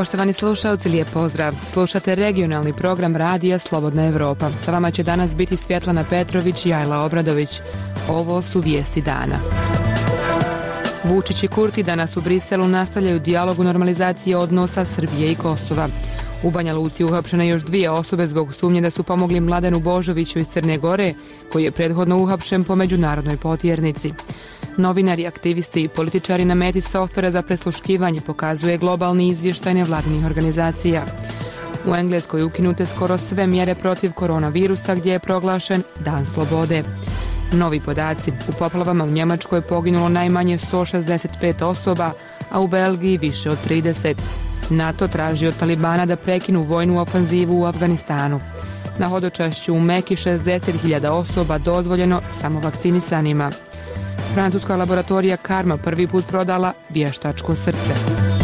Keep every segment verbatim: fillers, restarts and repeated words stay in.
Poštovani slušalci, lijep pozdrav. Slušate regionalni program Radija Slobodna Evropa. Sa vama će danas biti Svjetlana Petrović i Ajla Obradović. Ovo su vijesti dana. Vučić i Kurti danas u Briselu nastavljaju dijalog u normalizaciji odnosa Srbije i Kosova. U Banja Luci uhapšene još dvije osobe zbog sumnje da su pomogli Mladenu Božoviću iz Crne Gore, koji je prethodno uhapšen po međunarodnoj potjernici. Novinari, aktivisti i političari na meti softvera za presluškivanje, pokazuje globalni izvještaj nevladinih organizacija. U Engleskoj ukinute skoro sve mjere protiv koronavirusa gdje je proglašen Dan slobode. Novi podaci: u poplavama u Njemačkoj je poginulo najmanje sto šezdeset pet osoba, a u Belgiji više od trideset. NATO traži od Talibana da prekinu vojnu ofanzivu u Afganistanu. Na hodočašću u Meki šezdeset hiljada osoba dozvoljeno samo vakcinisanima. Francuska laboratorija Karma prvi put prodala vještačko srce.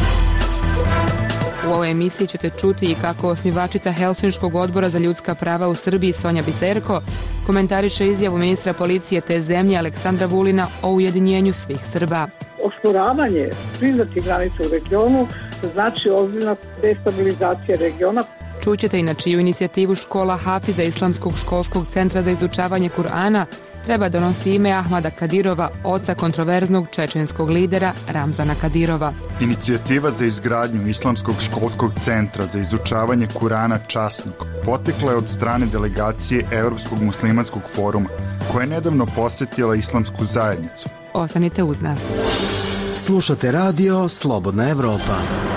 U ovoj emisiji ćete čuti i kako osnivačica Helsinškog odbora za ljudska prava u Srbiji Sonja Biserko komentariše izjavu ministra policije te zemlje Aleksandra Vulina o ujedinjenju svih Srba. Osporavanje priznatih granica u regionu znači ozbiljna destabilizacija regiona. Čućete i na čiju inicijativu škola Hafiza Islamskog školskog centra za izučavanje Kur'ana treba donosi ime Ahmada Kadirova, oca kontroverznog čečenskog lidera Ramzana Kadirova. Inicijativa za izgradnju Islamskog školskog centra za izučavanje Kurana časnog potekla je od strane delegacije Europskog muslimanskog foruma, koja je nedavno posjetila islamsku zajednicu. Ostanite uz nas. Slušate radio Slobodna Evropa.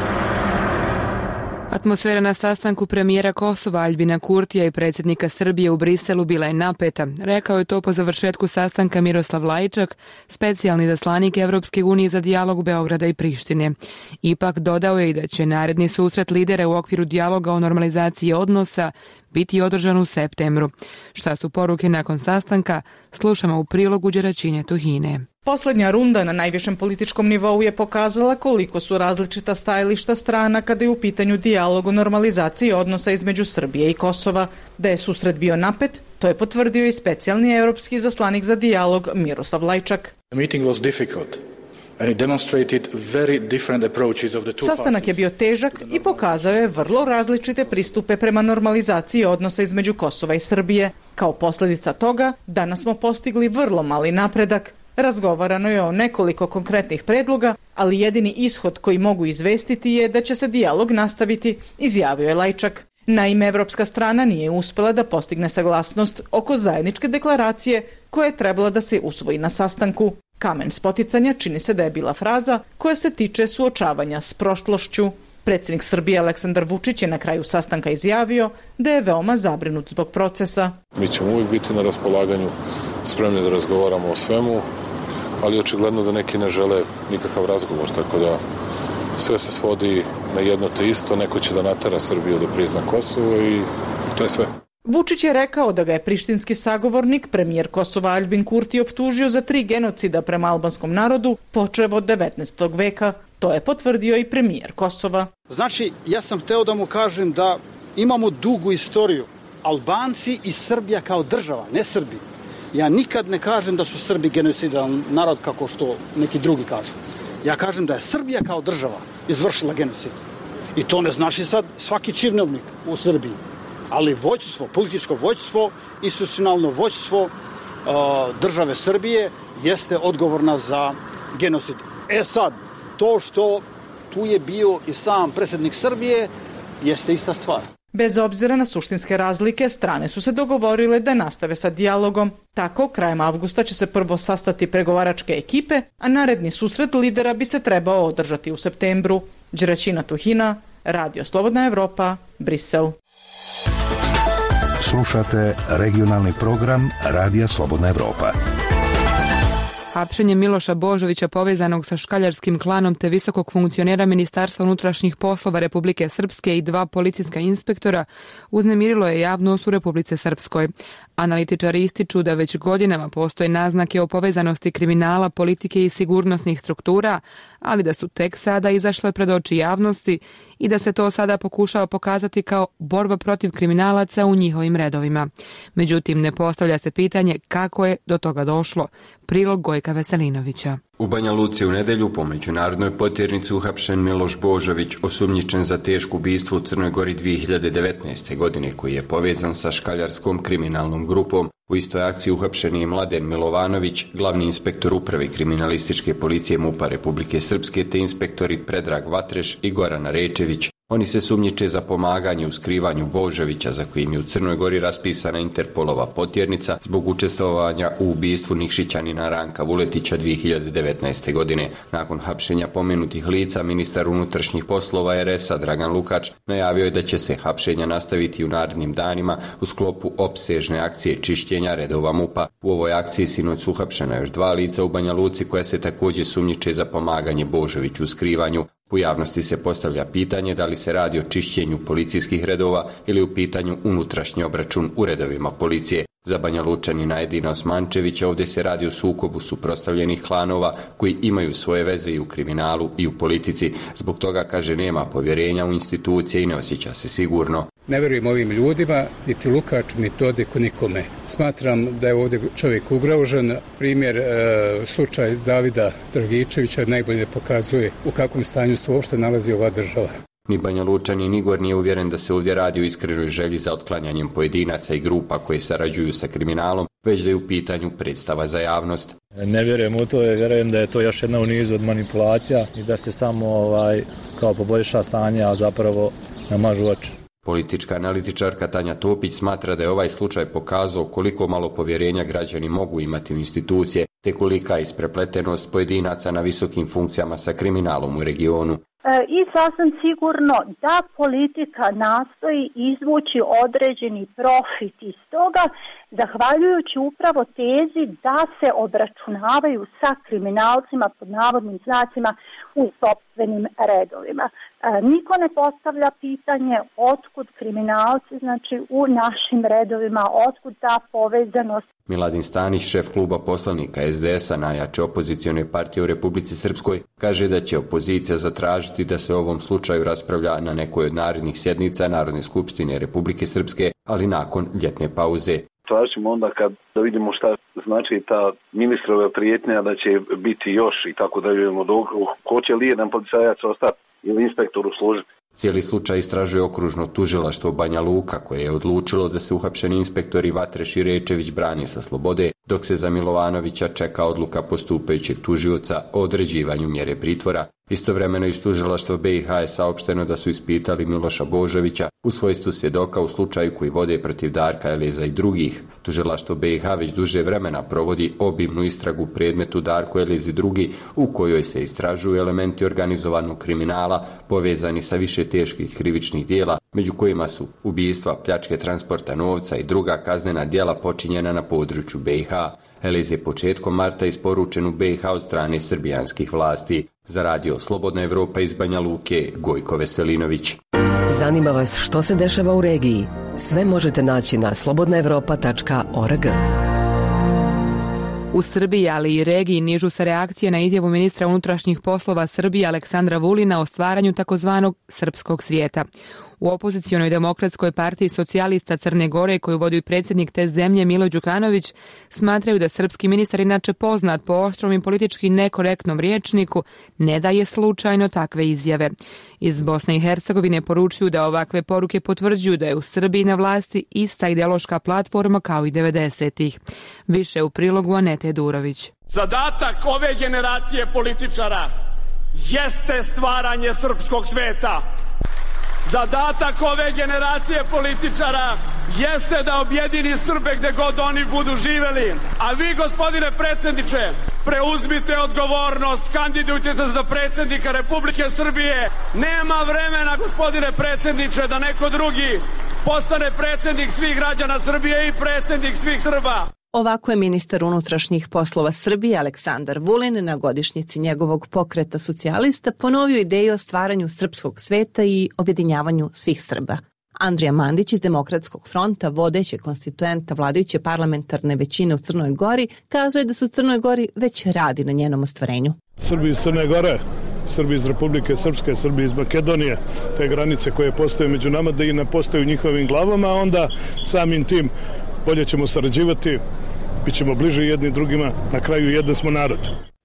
Atmosfera na sastanku premijera Kosova Aljbina Kurtija i predsjednika Srbije u Briselu bila je napeta. Rekao je to po završetku sastanka Miroslav Lajčak, specijalni izaslanik Evropske unije za dijalog Beograda i Prištine. Ipak dodao je i da će naredni susret lidera u okviru dijaloga o normalizaciji odnosa biti održan u septembru. Šta su poruke nakon sastanka, slušamo u prilogu Đeračinje Tuhine. Posljednja runda na najvišem političkom nivou je pokazala koliko su različita stajališta strana kada je u pitanju dijalog o normalizaciji odnosa između Srbije i Kosova. Da je susret bio napet, to je potvrdio i specijalni europski izaslanik za dijalog Miroslav Lajčak. Sastanak je bio težak i pokazao je vrlo različite pristupe prema normalizaciji odnosa između Kosova i Srbije. Kao posljedica toga, danas smo postigli vrlo mali napredak. Razgovarano je o nekoliko konkretnih predloga, ali jedini ishod koji mogu izvestiti je da će se dijalog nastaviti, izjavio je Lajčak. Naime, evropska strana nije uspjela da postigne saglasnost oko zajedničke deklaracije koja je trebala da se usvoji na sastanku. Kamen spoticanja čini se da je bila fraza koja se tiče suočavanja s prošlošću. Predsjednik Srbije Aleksandar Vučić je na kraju sastanka izjavio da je veoma zabrinut zbog procesa. Mi ćemo uvijek biti na raspolaganju, spremni da razgovaramo o svemu, ali očigledno da neki ne žele nikakav razgovor, tako da sve se svodi na jedno te isto, neko će da natera Srbiju da prizna Kosovo i to je sve. Vučić je rekao da ga je prištinski sagovornik, premijer Kosova Aljbin Kurti, optužio za tri genocida prema albanskom narodu, počev od devetnaestog veka. To je potvrdio i premijer Kosova. Znači, ja sam hteo da mu kažem da imamo dugu istoriju. Albanci i Srbija kao država, ne Srbi. Ja nikad ne kažem da su Srbi genocidan narod kako što neki drugi kažu. Ja kažem da je Srbija kao država izvršila genocid. I to ne znači sad svaki činovnik u Srbiji. Ali vođstvo, političko vođstvo, institucionalno vođstvo uh, države Srbije jeste odgovorna za genocid. E sad, to što tu je bio i sam predsjednik Srbije jeste ista stvar. Bez obzira na suštinske razlike, strane su se dogovorile da nastave sa dijalogom. Tako, krajem avgusta će se prvo sastati pregovaračke ekipe, a naredni susret lidera bi se trebao održati u septembru. Đeračina Tuhina, Radio Slobodna Evropa, Brisel. Slušate regionalni program Radija Slobodna Evropa. Hapšenje Miloša Božovića povezanog sa škaljarskim klanom te visokog funkcionera Ministarstva unutrašnjih poslova Republike Srpske i dva policijska inspektora uznemirilo je javnost u Republici Srpskoj. Analitičari ističu da već godinama postoje naznake o povezanosti kriminala, politike i sigurnosnih struktura, ali da su tek sada izašle pred oči javnosti i da se to sada pokušava pokazati kao borba protiv kriminalaca u njihovim redovima. Međutim, ne postavlja se pitanje kako je do toga došlo. Prilog Gojka Veselinovića. U Banja Luci u nedjelju po međunarodnoj potjernici uhapšen Miloš Božović, osumnjičen za teško ubistvo u Crnoj Gori dvije hiljade devetnaeste. godine, koji je povezan sa škaljarskom kriminalnom grupom. U istoj akciji uhapšen je Mladen Milovanović, glavni inspektor uprave kriminalističke policije MUP-a Republike Srpske, te inspektori Predrag Vatreš i Gorana Rečević. Oni se sumnjiče za pomaganje u skrivanju Božovića, za kojim je u Crnoj Gori raspisana Interpolova potjernica zbog učestvovanja u ubistvu Nikšićanina Ranka Vuletića dvije hiljade devetnaeste. godine. Nakon hapšenja pomenutih lica, ministar unutrašnjih poslova er es a Dragan Lukač najavio je da će se hapšenja nastaviti u narednim danima u sklopu opsežne akcije čišćenja redova MUP-a. U ovoj akciji sinoć su uhapšena još dva lica u Banja Luci koja se također sumnjiče za pomaganje Božoviću u skrivanju. U javnosti se postavlja pitanje da li se radi o čišćenju policijskih redova ili u pitanju unutrašnji obračun u redovima policije. Za Banja Lučanina Edina Osmančevića ovdje se radi o sukobu suprotstavljenih klanova koji imaju svoje veze i u kriminalu i u politici. Zbog toga, kaže, nema povjerenja u institucije i ne osjeća se sigurno. Ne vjerujem ovim ljudima, niti Lukaču, niti Dodiku, nikome. Smatram da je ovdje čovjek ugrožen. Primjer, e, slučaj Davida Dragičevića najbolje pokazuje u kakvom stanju se uopšte nalazi ova država. Ni Banja Lučanin Igor nije uvjeren da se ovdje radi o iskrenoj želji za otklanjanjem pojedinaca i grupa koje sarađuju sa kriminalom, već da je u pitanju predstava za javnost. Ne vjerujem u to, vjerujem da je to još jedna u nizu od manipulacija i da se samo ovaj, kao poboljša stanje, a zapravo namažu oči. Politička analitičarka Tanja Topić smatra da je ovaj slučaj pokazao koliko malo povjerenja građani mogu imati u institucije, te kolika je isprepletenost pojedinaca na visokim funkcijama sa kriminalom u regionu. I sasvim sigurno da politika nastoji izvući određeni profit iz toga, zahvaljujući upravo tezi da se obračunavaju sa kriminalcima pod navodnim znacima u sopstvenim redovima. E, niko ne postavlja pitanje otkud kriminalci, znači u našim redovima, otkud ta povezanost. Miladin Stanić, šef kluba poslanika es de es a najjače opozicione partije u Republici Srpskoj, kaže da će opozicija zatražiti da se o ovom slučaju raspravlja na nekoj od narednih sjednica Narodne skupštine Republike Srpske, ali nakon ljetne pauze. Tražimo onda kad da vidimo šta znači ta ministrova prijetnja da će biti još i tako da vidimo dok hoće li jedan policajac ostati ili inspektor u službi. Cijeli slučaj istražuje okružno tužilaštvo Banja Luka, koje je odlučilo da se uhapšeni inspektori Vatreš i Rečević brane sa slobode, dok se za Milovanovića čeka odluka postupajućeg tužioca o određivanju mjere pritvora. Istovremeno iz tužilaštva be i ha je saopšteno da su ispitali Miloša Božovića u svojstvu svjedoka u slučaju koji vode protiv Darka Eleza i drugih. Tužilaštvo be i ha već duže vremena provodi obimnu istragu u predmetu Darko Elez i drugi, u kojoj se istražuju elementi organizovanog kriminala povezani sa više teških krivičnih dijela, među kojima su ubistva, pljačke transporta novca i druga kaznena djela počinjena na području be i ha. Elez je početkom marta isporučen u be i ha od strane srbijanskih vlasti. Za radio Slobodna Evropa iz Banja Luke, Gojko Veselinović. Zanima vas što se dešava u regiji? Sve možete naći na slobodna evropa tačka org. U Srbiji, ali i regiji, nižu se reakcije na izjavu ministra unutrašnjih poslova Srbije Aleksandra Vulina o stvaranju takozvanog srpskog svijeta. U opozicionoj demokratskoj partiji socijalista Crne Gore, koju vodi predsjednik te zemlje Milo Đukanović, smatraju da srpski ministar, inače poznat po oštrom i politički nekorektnom rječniku, ne daje slučajno takve izjave. Iz Bosne i Hercegovine poručuju da ovakve poruke potvrđuju da je u Srbiji na vlasti ista ideološka platforma kao i devedesetih. Više u prilogu Anete Durović. Zadatak ove generacije političara jeste stvaranje srpskog sveta. Zadatak ove generacije političara jeste da objedini Srbe gde god oni budu živeli. A vi, gospodine predsjedniče, preuzmite odgovornost, kandidujte se za predsjednika Republike Srbije. Nema vremena, gospodine predsjedniče, da neko drugi postane predsjednik svih građana Srbije i predsjednik svih Srba. Ovako je ministar unutrašnjih poslova Srbije Aleksandar Vulin na godišnjici njegovog pokreta socijalista ponovio ideju o stvaranju srpskog sveta i objedinjavanju svih Srba. Andrija Mandić iz Demokratskog fronta, vodeće konstituenta vladajuće parlamentarne većine u Crnoj Gori, kazuje da se u Crnoj Gori već radi na njenom ostvarenju. Srbi iz Crne Gore, Srbi iz Republike Srpske, Srbi iz Makedonije, te granice koje postoje među nama, da i ne postoje u njihovim glavama, a onda samim tim bolje ćemo sarađivati, bit ćemo bliže jedni drugima, na kraju jedan smo narod.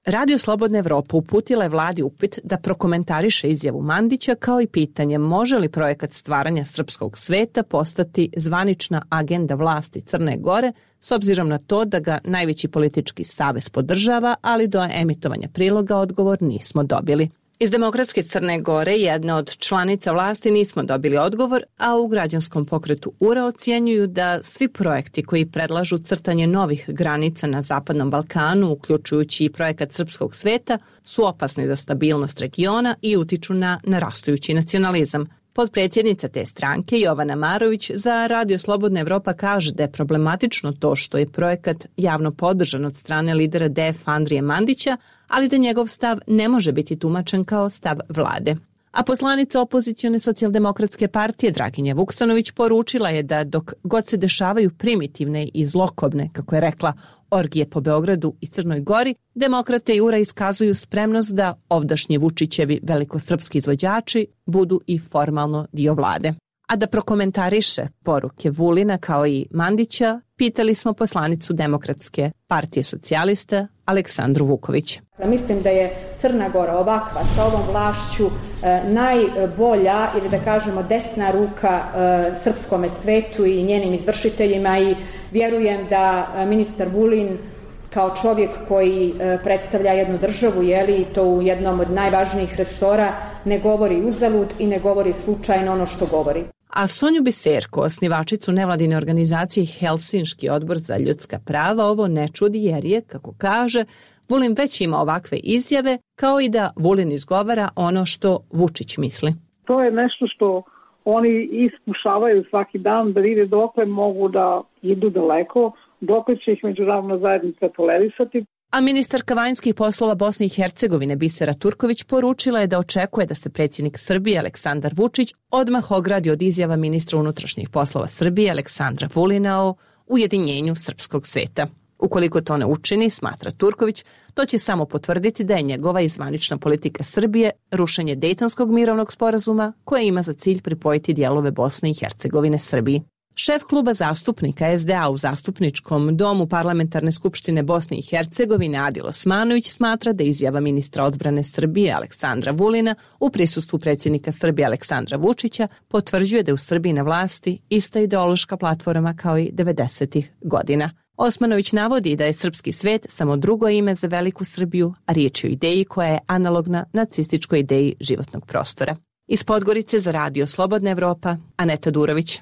Radio Slobodna Evropa uputila je vladi upit da prokomentariše izjavu Mandića kao i pitanje može li projekat stvaranja srpskog sveta postati zvanična agenda vlasti Crne Gore s obzirom na to da ga najveći politički savez podržava, ali do emitovanja priloga odgovor nismo dobili. Iz Demokratske Crne Gore, jedna od članica vlasti, nismo dobili odgovor, a u građanskom pokretu U R A ocjenjuju da svi projekti koji predlažu crtanje novih granica na Zapadnom Balkanu, uključujući i projekat srpskog sveta, su opasni za stabilnost regiona i utiču na narastujući nacionalizam. Potpredsjednica te stranke, Jovana Marović, za Radio Slobodna Evropa kaže da je problematično to što je projekat javno podržan od strane lidera D F Andrije Mandića, ali da njegov stav ne može biti tumačen kao stav vlade. A poslanica opozicione socijaldemokratske partije Draginja Vuksanović poručila je da dok god se dešavaju primitivne i zlokobne, kako je rekla, orgije po Beogradu i Crnoj Gori, demokrate i U R A iskazuju spremnost da ovdašnji Vučićevi velikosrpski izvođači budu i formalno dio vlade. A da prokomentariše poruke Vulina kao i Mandića, pitali smo poslanicu Demokratske partije socijalista Aleksandru Vuković. Mislim da je Crna Gora ovakva sa ovom vlašću najbolja ili da kažemo desna ruka srpskome svetu i njenim izvršiteljima i vjerujem da ministar Vulin kao čovjek koji predstavlja jednu državu, jeli, to u jednom od najvažnijih resora, ne govori uzalud i ne govori slučajno ono što govori. A Sonju Biserko, osnivačicu nevladine organizacije Helsinški odbor za ljudska prava, ovo ne čudi jer je, kako kaže, Vulin već ima ovakve izjave, kao i da Vulin izgovara ono što Vučić misli. To je nešto što oni iskušavaju svaki dan da vide dokle mogu da idu daleko, dokle će ih međunarodna zajednica tolerisati. A ministarka vanjskih poslova Bosne i Hercegovine Bisera Turković poručila je da očekuje da se predsjednik Srbije Aleksandar Vučić odmah ogradi od izjava ministra unutrašnjih poslova Srbije Aleksandra Vulina o ujedinjenju srpskog sveta. Ukoliko to ne učini, smatra Turković, to će samo potvrditi da je njegova i zvanična politika Srbije rušenje Dejtonskog mirovnog sporazuma koje ima za cilj pripojiti dijelove Bosne i Hercegovine Srbiji. Šef kluba zastupnika S D A u Zastupničkom domu Parlamentarne skupštine Bosne i Hercegovine Adil Osmanović smatra da izjava ministra odbrane Srbije Aleksandra Vulina u prisustvu predsjednika Srbije Aleksandra Vučića potvrđuje da je u Srbiji na vlasti ista ideološka platforma kao i devedesetih godina. Osmanović navodi da je srpski svet samo drugo ime za veliku Srbiju, a riječ je o ideji koja je analogna nacističkoj ideji životnog prostora. Iz Podgorice za Radio Slobodna Evropa, Aneta Durović.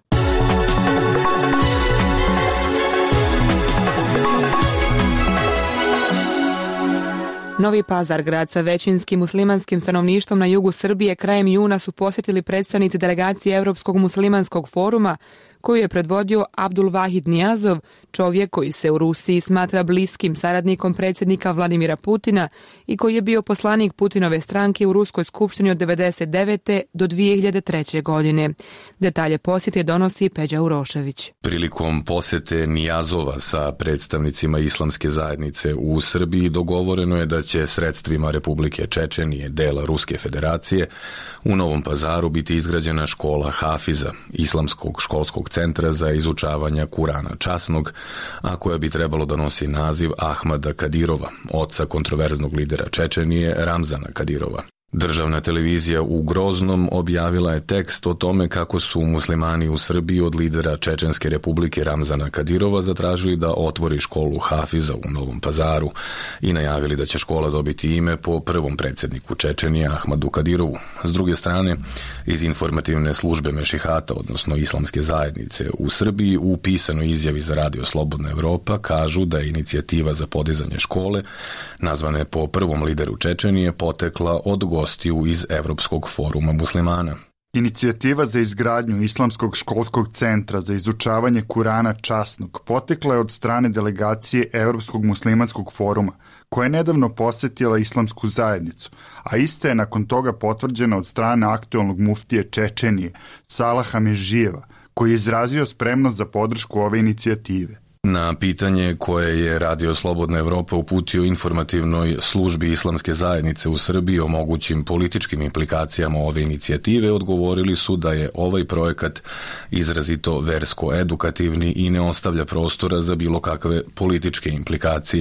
Novi Pazar, grad sa većinskim muslimanskim stanovništvom na jugu Srbije, krajem juna su posjetili predstavnici delegacije Evropskog muslimanskog foruma, koju je predvodio Abdul Vahid Nijazov, čovjek koji se u Rusiji smatra bliskim saradnikom predsjednika Vladimira Putina i koji je bio poslanik Putinove stranke u Ruskoj skupštini od devedeset devete do dvije hiljade treće. godine. Detalje posjete donosi Peđa Urošević. Prilikom posjete Nijazova sa predstavnicima islamske zajednice u Srbiji dogovoreno je da će sredstvima Republike Čečenije, dela Ruske federacije, u Novom Pazaru biti izgrađena škola Hafiza, islamskog školskog centra za izučavanje Kurana časnog, a koja bi trebalo da nosi naziv Ahmada Kadirova, oca kontroverznog lidera Čečenije Ramzana Kadirova. Državna televizija u Groznom objavila je tekst o tome kako su muslimani u Srbiji od lidera Čečenske republike Ramzana Kadirova zatražili da otvori školu Hafiza u Novom Pazaru i najavili da će škola dobiti ime po prvom predsjedniku Čečenije Ahmadu Kadirovu. S druge strane, iz informativne službe Mešihata, odnosno islamske zajednice u Srbiji, u pisanoj izjavi za Radio Slobodna Evropa kažu da je inicijativa za podizanje škole, nazvane po prvom lideru Čečenije, potekla od gostiju iz Evropskog foruma muslimana. Inicijativa za izgradnju Islamskog školskog centra za izučavanje Kurana časnog potekla je od strane delegacije Evropskog muslimanskog foruma, koja je nedavno posjetila islamsku zajednicu, a ista je nakon toga potvrđena od strane aktualnog muftije Čečenije, Salaha Mežijeva, koji je izrazio spremnost za podršku ove inicijative. Na pitanje koje je Radio Slobodna Evropa uputio informativnoj službi islamske zajednice u Srbiji o mogućim političkim implikacijama ove inicijative, odgovorili su da je ovaj projekat izrazito versko-edukativni i ne ostavlja prostora za bilo kakve političke implikacije.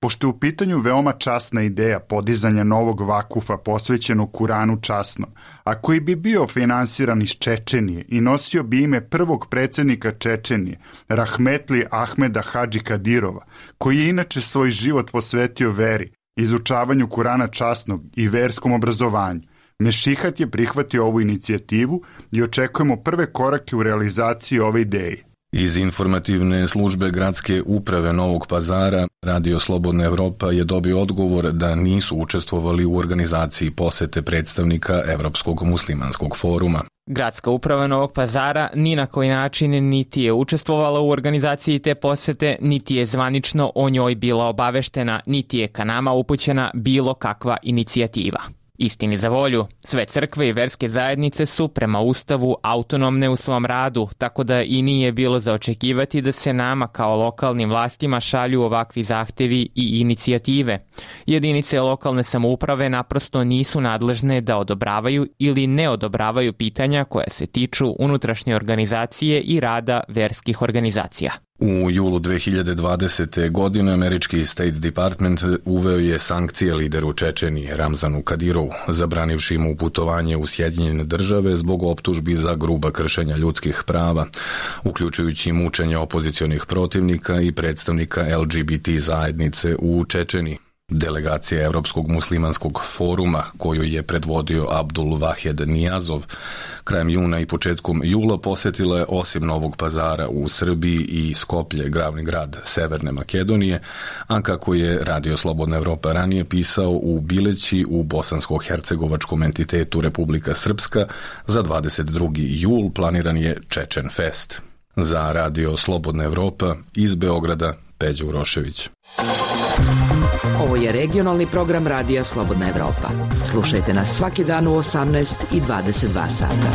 Pošto je u pitanju veoma časna ideja podizanja novog vakufa posvećenog Kuranu časnom, a koji bi bio finansiran iz Čečenije i nosio bi ime prvog predsjednika Čečenije, Rahmetli Ahmeda Hadži Kadirova, koji je inače svoj život posvetio veri, izučavanju Kurana časnog i verskom obrazovanju, Mešihat je prihvatio ovu inicijativu i očekujemo prve korake u realizaciji ove ideje. Iz informativne službe gradske uprave Novog Pazara, Radio Slobodna Evropa je dobio odgovor da nisu učestvovali u organizaciji posete predstavnika Evropskog muslimanskog foruma. Gradska uprava Novog Pazara ni na koji način niti je učestvovala u organizaciji te posete, niti je zvanično o njoj bila obaveštena, niti je ka nama upućena bilo kakva inicijativa. Istini za volju, sve crkve i verske zajednice su prema Ustavu autonomne u svom radu, tako da i nije bilo za očekivati da se nama kao lokalnim vlastima šalju ovakvi zahtevi i inicijative. Jedinice lokalne samouprave naprosto nisu nadležne da odobravaju ili ne odobravaju pitanja koja se tiču unutrašnje organizacije i rada verskih organizacija. U julu dve hiljade dvadesete. godine američki State Department uveo je sankcije lideru Čečenije Ramzanu Kadirovu, zabranivši mu putovanje u Sjedinjene države zbog optužbi za gruba kršenja ljudskih prava, uključujući mučenje opozicionih protivnika i predstavnika L G B T zajednice u Čečeniji. Delegacija Evropskog muslimanskog foruma, koju je predvodio Abdul Wahed Nijazov, krajem juna i početkom jula posjetila je osim Novog Pazara u Srbiji i Skoplje, glavni grad Severne Makedonije, a kako je Radio Slobodna Evropa ranije pisao, u Bileći u bosansko-hercegovačkom entitetu Republika Srpska za dvadeset drugi jul planiran je Čečen Fest. Za Radio Slobodna Evropa iz Beograda, Peđa Urošević. Ovo je regionalni program Radija Slobodna Evropa. Slušajte nas svaki dan u osamnaest i dvadeset dva sata.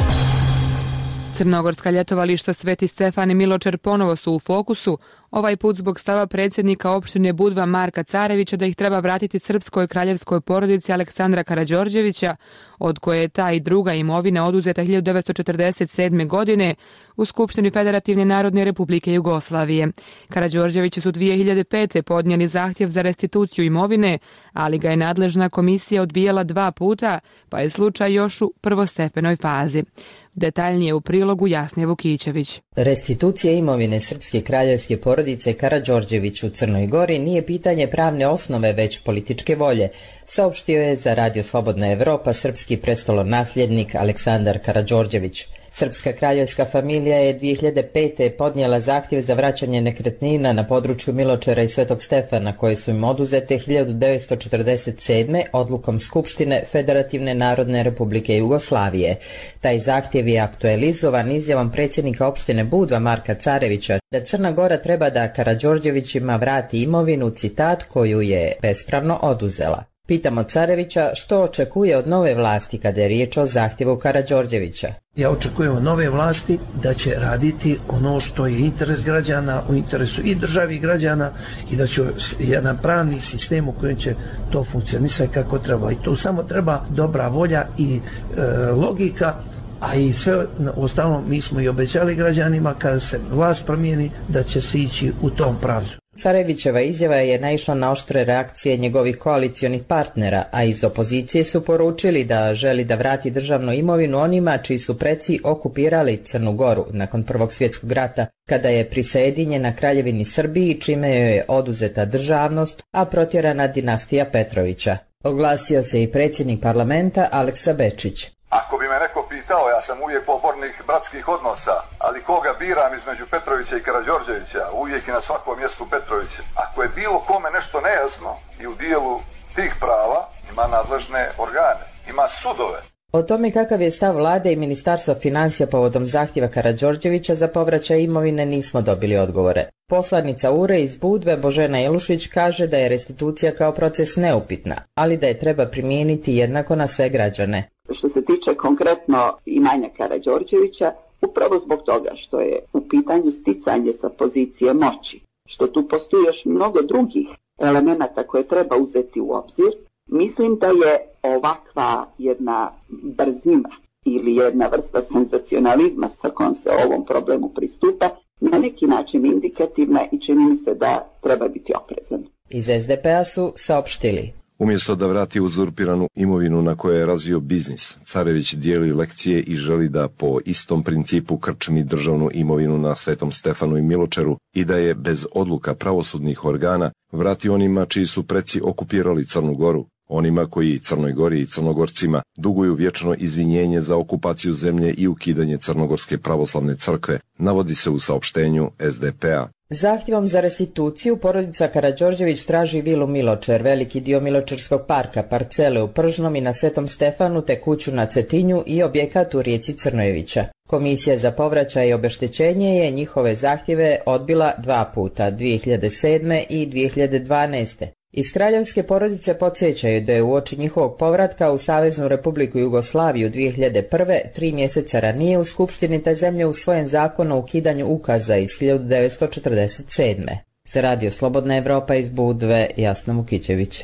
Crnogorska ljetovališta Sveti Stefan i Miločer ponovo su u fokusu, ovaj put zbog stava predsjednika opštine Budva Marka Carevića da ih treba vratiti srpskoj kraljevskoj porodici Aleksandra Karađorđevića, od koje je ta i druga imovina oduzeta hiljadu devetsto četrdeset sedme. godine u Skupštini Federativne Narodne Republike Jugoslavije. Karađorđevići su dve hiljade pete. podnijeli zahtjev za restituciju imovine, ali ga je nadležna komisija odbijala dva puta, pa je slučaj još u prvostepenoj fazi. Detaljnije u prilogu Jasnije Vukićević. Restitucija imovine srpske kraljevske porodice Karađorđević u Crnoj Gori nije pitanje pravne osnove, već političke volje, saopštio je za Radio Slobodna Evropa srpski prestolonasljednik Aleksandar Karađorđević. Srpska kraljevska familija je dve hiljade pete. podnijela zahtjev za vraćanje nekretnina na području Miločera i Svetog Stefana, koje su im oduzete hiljadu devetsto četrdeset sedme. odlukom Skupštine Federativne Narodne Republike Jugoslavije. Taj zahtjev je aktualizovan izjavom predsjednika opštine Budva Marka Carevića da Crna Gora treba da Karađorđevićima vrati imovinu, citat, koju je bespravno oduzela. Pitamo Carevića što očekuje od nove vlasti kada je riječ o zahtjevu Karađorđevića. Ja očekujem od nove vlasti da će raditi ono što je interes građana, u interesu i državi i građana, i da će jedan pravni sistem u kojem će to funkcionisati kako treba. I tu samo treba dobra volja i e, logika, a i sve ostalo mi smo i obećali građanima kada se vlast promijeni da će se ići u tom pravcu. Carevićeva izjava je naišla na oštre reakcije njegovih koalicionih partnera, a iz opozicije su poručili da želi da vrati državnu imovinu onima čiji su preci okupirali Crnu Goru nakon Prvog svjetskog rata, kada je prisajedinjena Kraljevini Srbiji, čime joj je oduzeta državnost, a protjerana dinastija Petrovića. Oglasio se i predsjednik parlamenta Aleksa Bečić. Ako bi me neko pitao, ja sam uvijek pobornik bratskih odnosa, ali koga biram između Petrovića i Karađorđevića, uvijek i na svakom mjestu Petrovića. Ako je bilo kome nešto nejasno i u dijelu tih prava, ima nadležne organe, ima sudove. O tome kakav je stav vlade i ministarstva financija povodom zahtjeva Karađorđevića za povraćaj imovine nismo dobili odgovore. Poslanica U R E iz Budve Božena Ilušić kaže da je restitucija kao proces neupitna, ali da je treba primijeniti jednako na sve građane. Što se tiče konkretno imanja Karađorđevića, upravo zbog toga što je u pitanju sticanje sa pozicije moći, što tu postoji još mnogo drugih elemenata koje treba uzeti u obzir, mislim da je ovakva jedna brzina ili jedna vrsta senzacionalizma sa kojom se ovom problemu pristupa na neki način indikativna i čini mi se da treba biti oprezan. Iz es de pe a su saopštili. Umjesto da vrati uzurpiranu imovinu na kojoj je razvio biznis, Carević dijeli lekcije i želi da po istom principu krčmi državnu imovinu na Svetom Stefanu i Miločeru i da je bez odluka pravosudnih organa vrati onima čiji su preci okupirali Crnu Goru, onima koji Crnoj Gori i Crnogorcima duguju vječno izvinjenje za okupaciju zemlje i ukidanje Crnogorske pravoslavne crkve, navodi se u saopštenju es de pe a. Zahtjevom za restituciju porodica Karađorđević traži vilu Miločer, veliki dio Miločerskog parka, parcele u Pržnom i na Svetom Stefanu te kuću na Cetinju i objekat u rijeci Crnojevića. Komisija za povraćaj i obeštećenje je njihove zahtjeve odbila dva puta, dvije hiljade sedme i dvije hiljade dvanaeste. Iz kraljevske porodice podsjećaju da je uoči njihovog povratka u Saveznu Republiku Jugoslaviju dvije hiljade prve, tri mjeseca ranije u Skupštini te zemlje usvojen zakon o ukidanju ukaza iz hiljadu devetsto četrdeset sedme. Za Radio Slobodna Evropa iz Budve, Jasna Vukićević.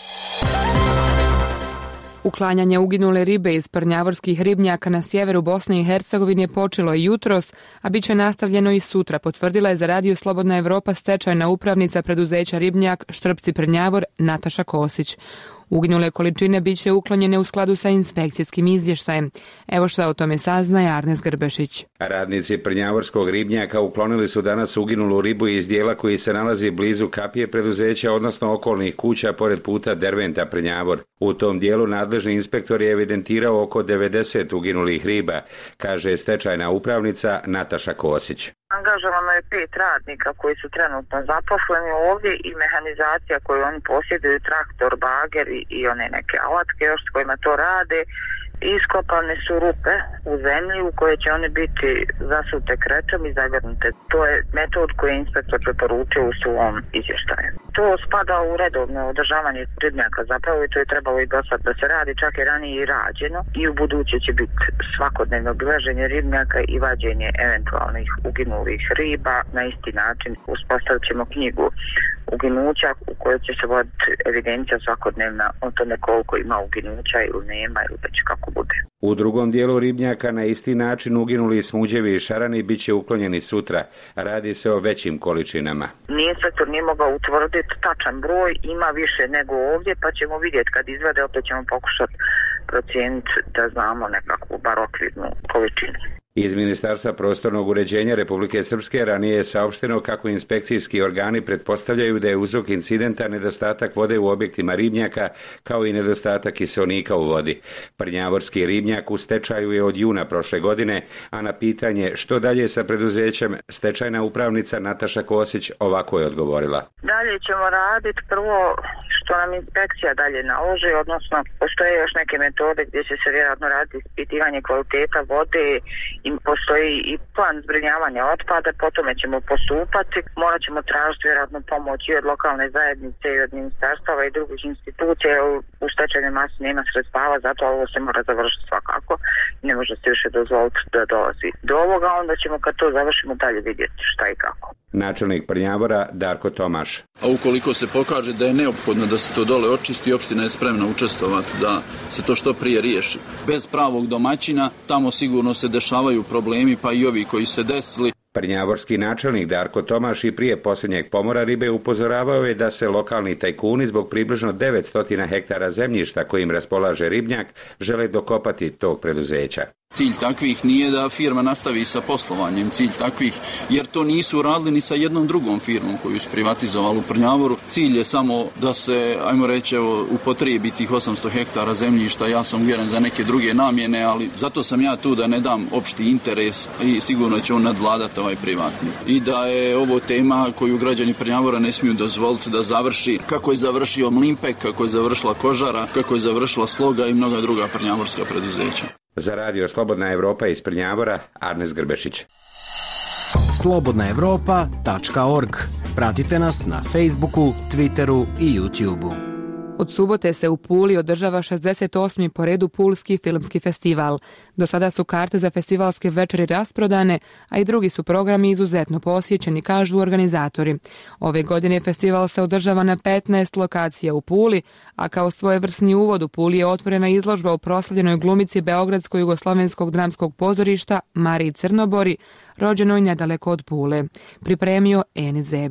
Uklanjanje uginule ribe iz prnjavorskih ribnjaka na sjeveru Bosne i Hercegovine počelo je jutros, a bit će nastavljeno i sutra, potvrdila je za Radio Slobodna Evropa stečajna upravnica preduzeća Ribnjak Štrpci Prnjavor Nataša Kosić. Uginule količine bit će uklonjene u skladu sa inspekcijskim izvještajem. Evo šta o tome saznaje Arnes Grbešić. Radnici Prnjavorskog ribnjaka uklonili su danas uginulu ribu iz dijela koji se nalazi blizu kapije preduzeća, odnosno okolnih kuća pored puta Derventa Prnjavor. U tom dijelu nadležni inspektor je evidentirao oko devedeset uginulih riba, kaže stečajna upravnica Nataša Kosić. Angažovano je pet radnika koji su trenutno zaposleni ovdje i mehanizacija koju oni posjeduju, traktor, bager i, i one neke alatke još s kojima to rade. Iskopane su rupe u zemlji u koje će one biti zasute krečom i zagrnute. To je metod koji je inspektor preporučio u svom izvještaju. To spada u redovno održavanje ribnjaka zapravo i to je trebalo i do sad da se radi, čak je ranije i rađeno i u buduće će biti svakodnevno obilaženje ribnjaka i vađenje eventualnih uginulih riba. Na isti način uspostavit ćemo knjigu uginuća u kojoj će se voditi evidencija svakodnevna o tome koliko ima uginuća ili nema ili već kako bude. U drugom dijelu ribnjaka na isti način uginuli smuđevi i šarani bit će uklonjeni sutra. Radi se o većim količinama. Nije inspektor nije mogao utvrditi tačan broj, ima više nego ovdje, pa ćemo vidjeti kad izvede, opet ćemo pokušati procijeniti da znamo nekakvu bar okvirnu količinu. Iz Ministarstva prostornog uređenja Republike Srpske ranije je saopšteno kako inspekcijski organi pretpostavljaju da je uzrok incidenta nedostatak vode u objektima ribnjaka, kao i nedostatak kiseonika u vodi. Prnjavorski ribnjak u stečaju je od juna prošle godine, a na pitanje što dalje sa preduzećem, stečajna upravnica Nataša Kosić ovako je odgovorila. Dalje ćemo raditi prvo što nam inspekcija dalje naloži, odnosno postoje još neke metode gdje će se vjerojatno raditi ispitivanje kvaliteta vode i postoji i plan zbrinjavanja otpada, po tome ćemo postupati. Morat ćemo tražiti vjerojatno pomoć i od lokalne zajednice i od ministarstava i drugih institucija. U stečajnoj masi nema sredstava, zato ovo se mora završiti svakako. Ne može se više dozvoliti da dolazi do ovoga, onda ćemo kad to završimo dalje vidjeti šta i kako. Načelnik Prnjavora Darko Tomaš. A ukoliko se pokaže da je neophodno da se to dole očisti, opština je spremna učestvovati da se to što prije riješi. Bez pravog domaćina tamo sigurno se dešavaju problemi, pa i ovi koji se desili. Prnjavorski načelnik Darko Tomaš i prije posljednjeg pomora ribe upozoravao je da se lokalni tajkuni zbog približno devetsto hektara zemljišta kojim raspolaže ribnjak žele dokopati tog preduzeća. Cilj takvih nije da firma nastavi sa poslovanjem, cilj takvih, jer to nisu radili ni sa jednom drugom firmom koju su privatizovali u Prnjavoru. Cilj je samo da se, ajmo reći, evo, upotrijebi tih osamsto hektara zemljišta, ja sam uvjeren za neke druge namjene, ali zato sam ja tu da ne dam opšti interes i sigurno će on nadvladati ovaj privatni. I da je ovo tema koju građani Prnjavora ne smiju dozvoliti da završi kako je završio Mlimpek, kako je završila Kožara, kako je završila Sloga i mnoga druga prnjavorska preduzeća. Za Radio Slobodna Evropa iz Prnjavora, Arnes Grbešić. slobodna evropa tačka org. Pratite nas na Facebooku, Twitteru i YouTubeu. Od subote se u Puli održava šezdeset osmi po redu Pulski filmski festival. Do sada su karte za festivalske večeri rasprodane, a i drugi su programi izuzetno posjećeni, kažu organizatori. Ove godine festival se održava na petnaest lokacija u Puli, a kao svojevrsni uvod u Puli je otvorena izložba o proslavljenoj glumici Beogradsko-jugoslovenskog dramskog pozorišta Mariji Crnobori, rođenoj nedaleko od Pule. Pripremio Eni Zebić.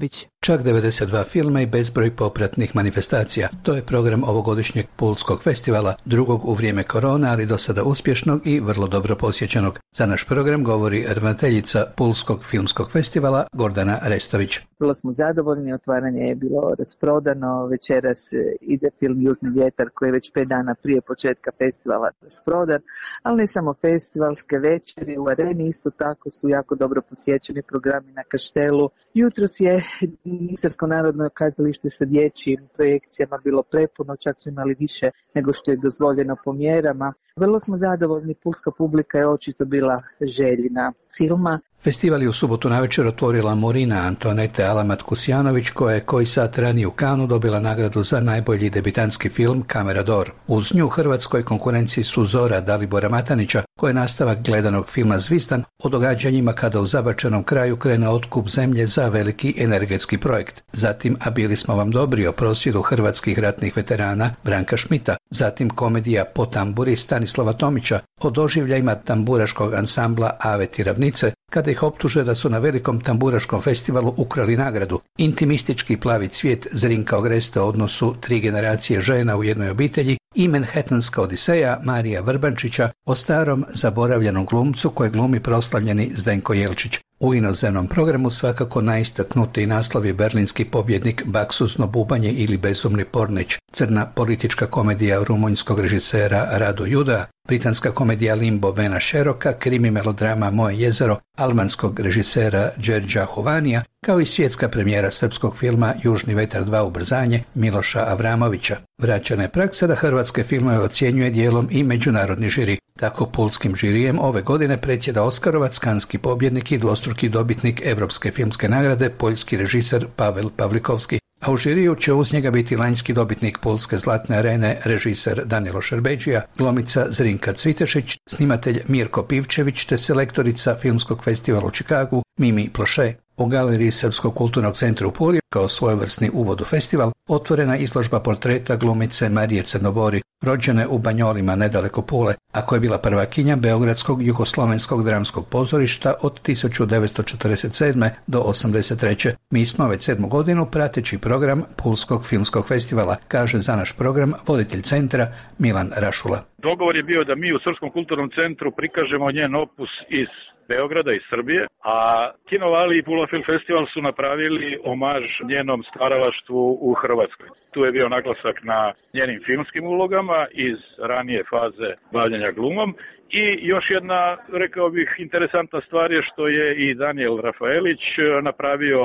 čak devedeset dva filma i bezbroj popratnih manifestacija. To je program ovogodišnjeg Pulskog festivala, drugog u vrijeme korona, ali do sada uspješnog i vrlo dobro posjećenog. Za naš program govori ravnateljica Pulskog filmskog festivala Gordana Restović. Vrlo smo zadovoljni, otvaranje je bilo rasprodano, večeras ide film Južni vjetar koji je već pet dana prije početka festivala rasprodan, ali ne samo festivalske večeri, u areni isto tako su jako dobro posjećeni programi na Kaštelu. Jutros je Istarsko narodno kazalište sa dječjim projekcijama bilo prepuno, čak su imali više nego što je dozvoljeno po mjerama. Vrlo smo zadovoljni, pulska publika je očito bila željna filma. Festival je u subotu navečer otvorila Morina Antonete Alamat-Kusjanović, koja je koji sat ranije u Kanu dobila nagradu za najbolji debitanski film Camera d'Or. Uz nju u hrvatskoj konkurenciji su Zora Dalibora Matanića, koja je nastavak gledanog filma Zvistan o događanjima kada u zabačenom kraju krene otkup zemlje za veliki energetski projekt. Zatim A bili smo vam dobri o prosvjedu hrvatskih ratnih veterana Branka Šmita. Zatim komedija Po tamburi Stanislava Tomića o doživljajima tamburaškog ansambla Aveti Ravnice, kada ih optuže da su na velikom tamburaškom festivalu ukrali nagradu. Intimistički Plavi cvijet Zrinka Ogreste o odnosu tri generacije žena u jednoj obitelji i Manhattanska odiseja Marija Vrbančića o starom zaboravljenom glumcu koje glumi proslavljeni Zdenko Jelčić. U inozemnom programu svakako najistaknutiji naslov je berlinski pobjednik Baksuzno bubanje ili Bezumni pornić, crna politička komedija rumunjskog režisera Radu Juda, britanska komedija Limbo Bena Šeroka, krimi melodrama Moje jezero albanskog režisera Đerđa Hovanija, kao i svjetska premijera srpskog filma Južni vetar dva ubrzanje Miloša Avramovića. Vraćana je praksa da hrvatske filmove ocjenjuje dijelom i međunarodni žiri. Tako pulskim žirijem ove godine predsjeda Oskarovac, kanski pobjednik i dvostruki dobitnik Europske filmske nagrade, poljski režiser Pavel Pavlikovski, a u žiriju će uz njega biti lanjski dobitnik Pulske zlatne arene, režiser Danilo Šerbeđija, glumica Zrinka Cvitešić, snimatelj Mirko Pivčević te selektorica Filmskog festivala u Čikagu Mimi Ploše. U galeriji Srpskog kulturnog centra u Puli, kao svojevrsni uvod u festival, otvorena izložba portreta glumice Marije Crnobori, rođene u Banjolima nedaleko Pule, a koja je bila prvakinja Beogradskog jugoslovenskog dramskog pozorišta od tisuću devetsto četrdeset sedme do osamdeset treće. Mi smo već sedmu godinu prateći program Pulskog filmskog festivala, kaže za naš program voditelj centra Milan Rašula. Dogovor je bio da mi u Srpskom kulturnom centru prikažemo njen opus iz Beograda i Srbije, a Kino Vali i Pula Film Festival su napravili omaž njenom stvaralaštvu u Hrvatskoj. Tu je bio naglasak na njenim filmskim ulogama iz ranije faze bavljenja glumom i još jedna, rekao bih, interesantna stvar je što je i Daniel Rafaelić napravio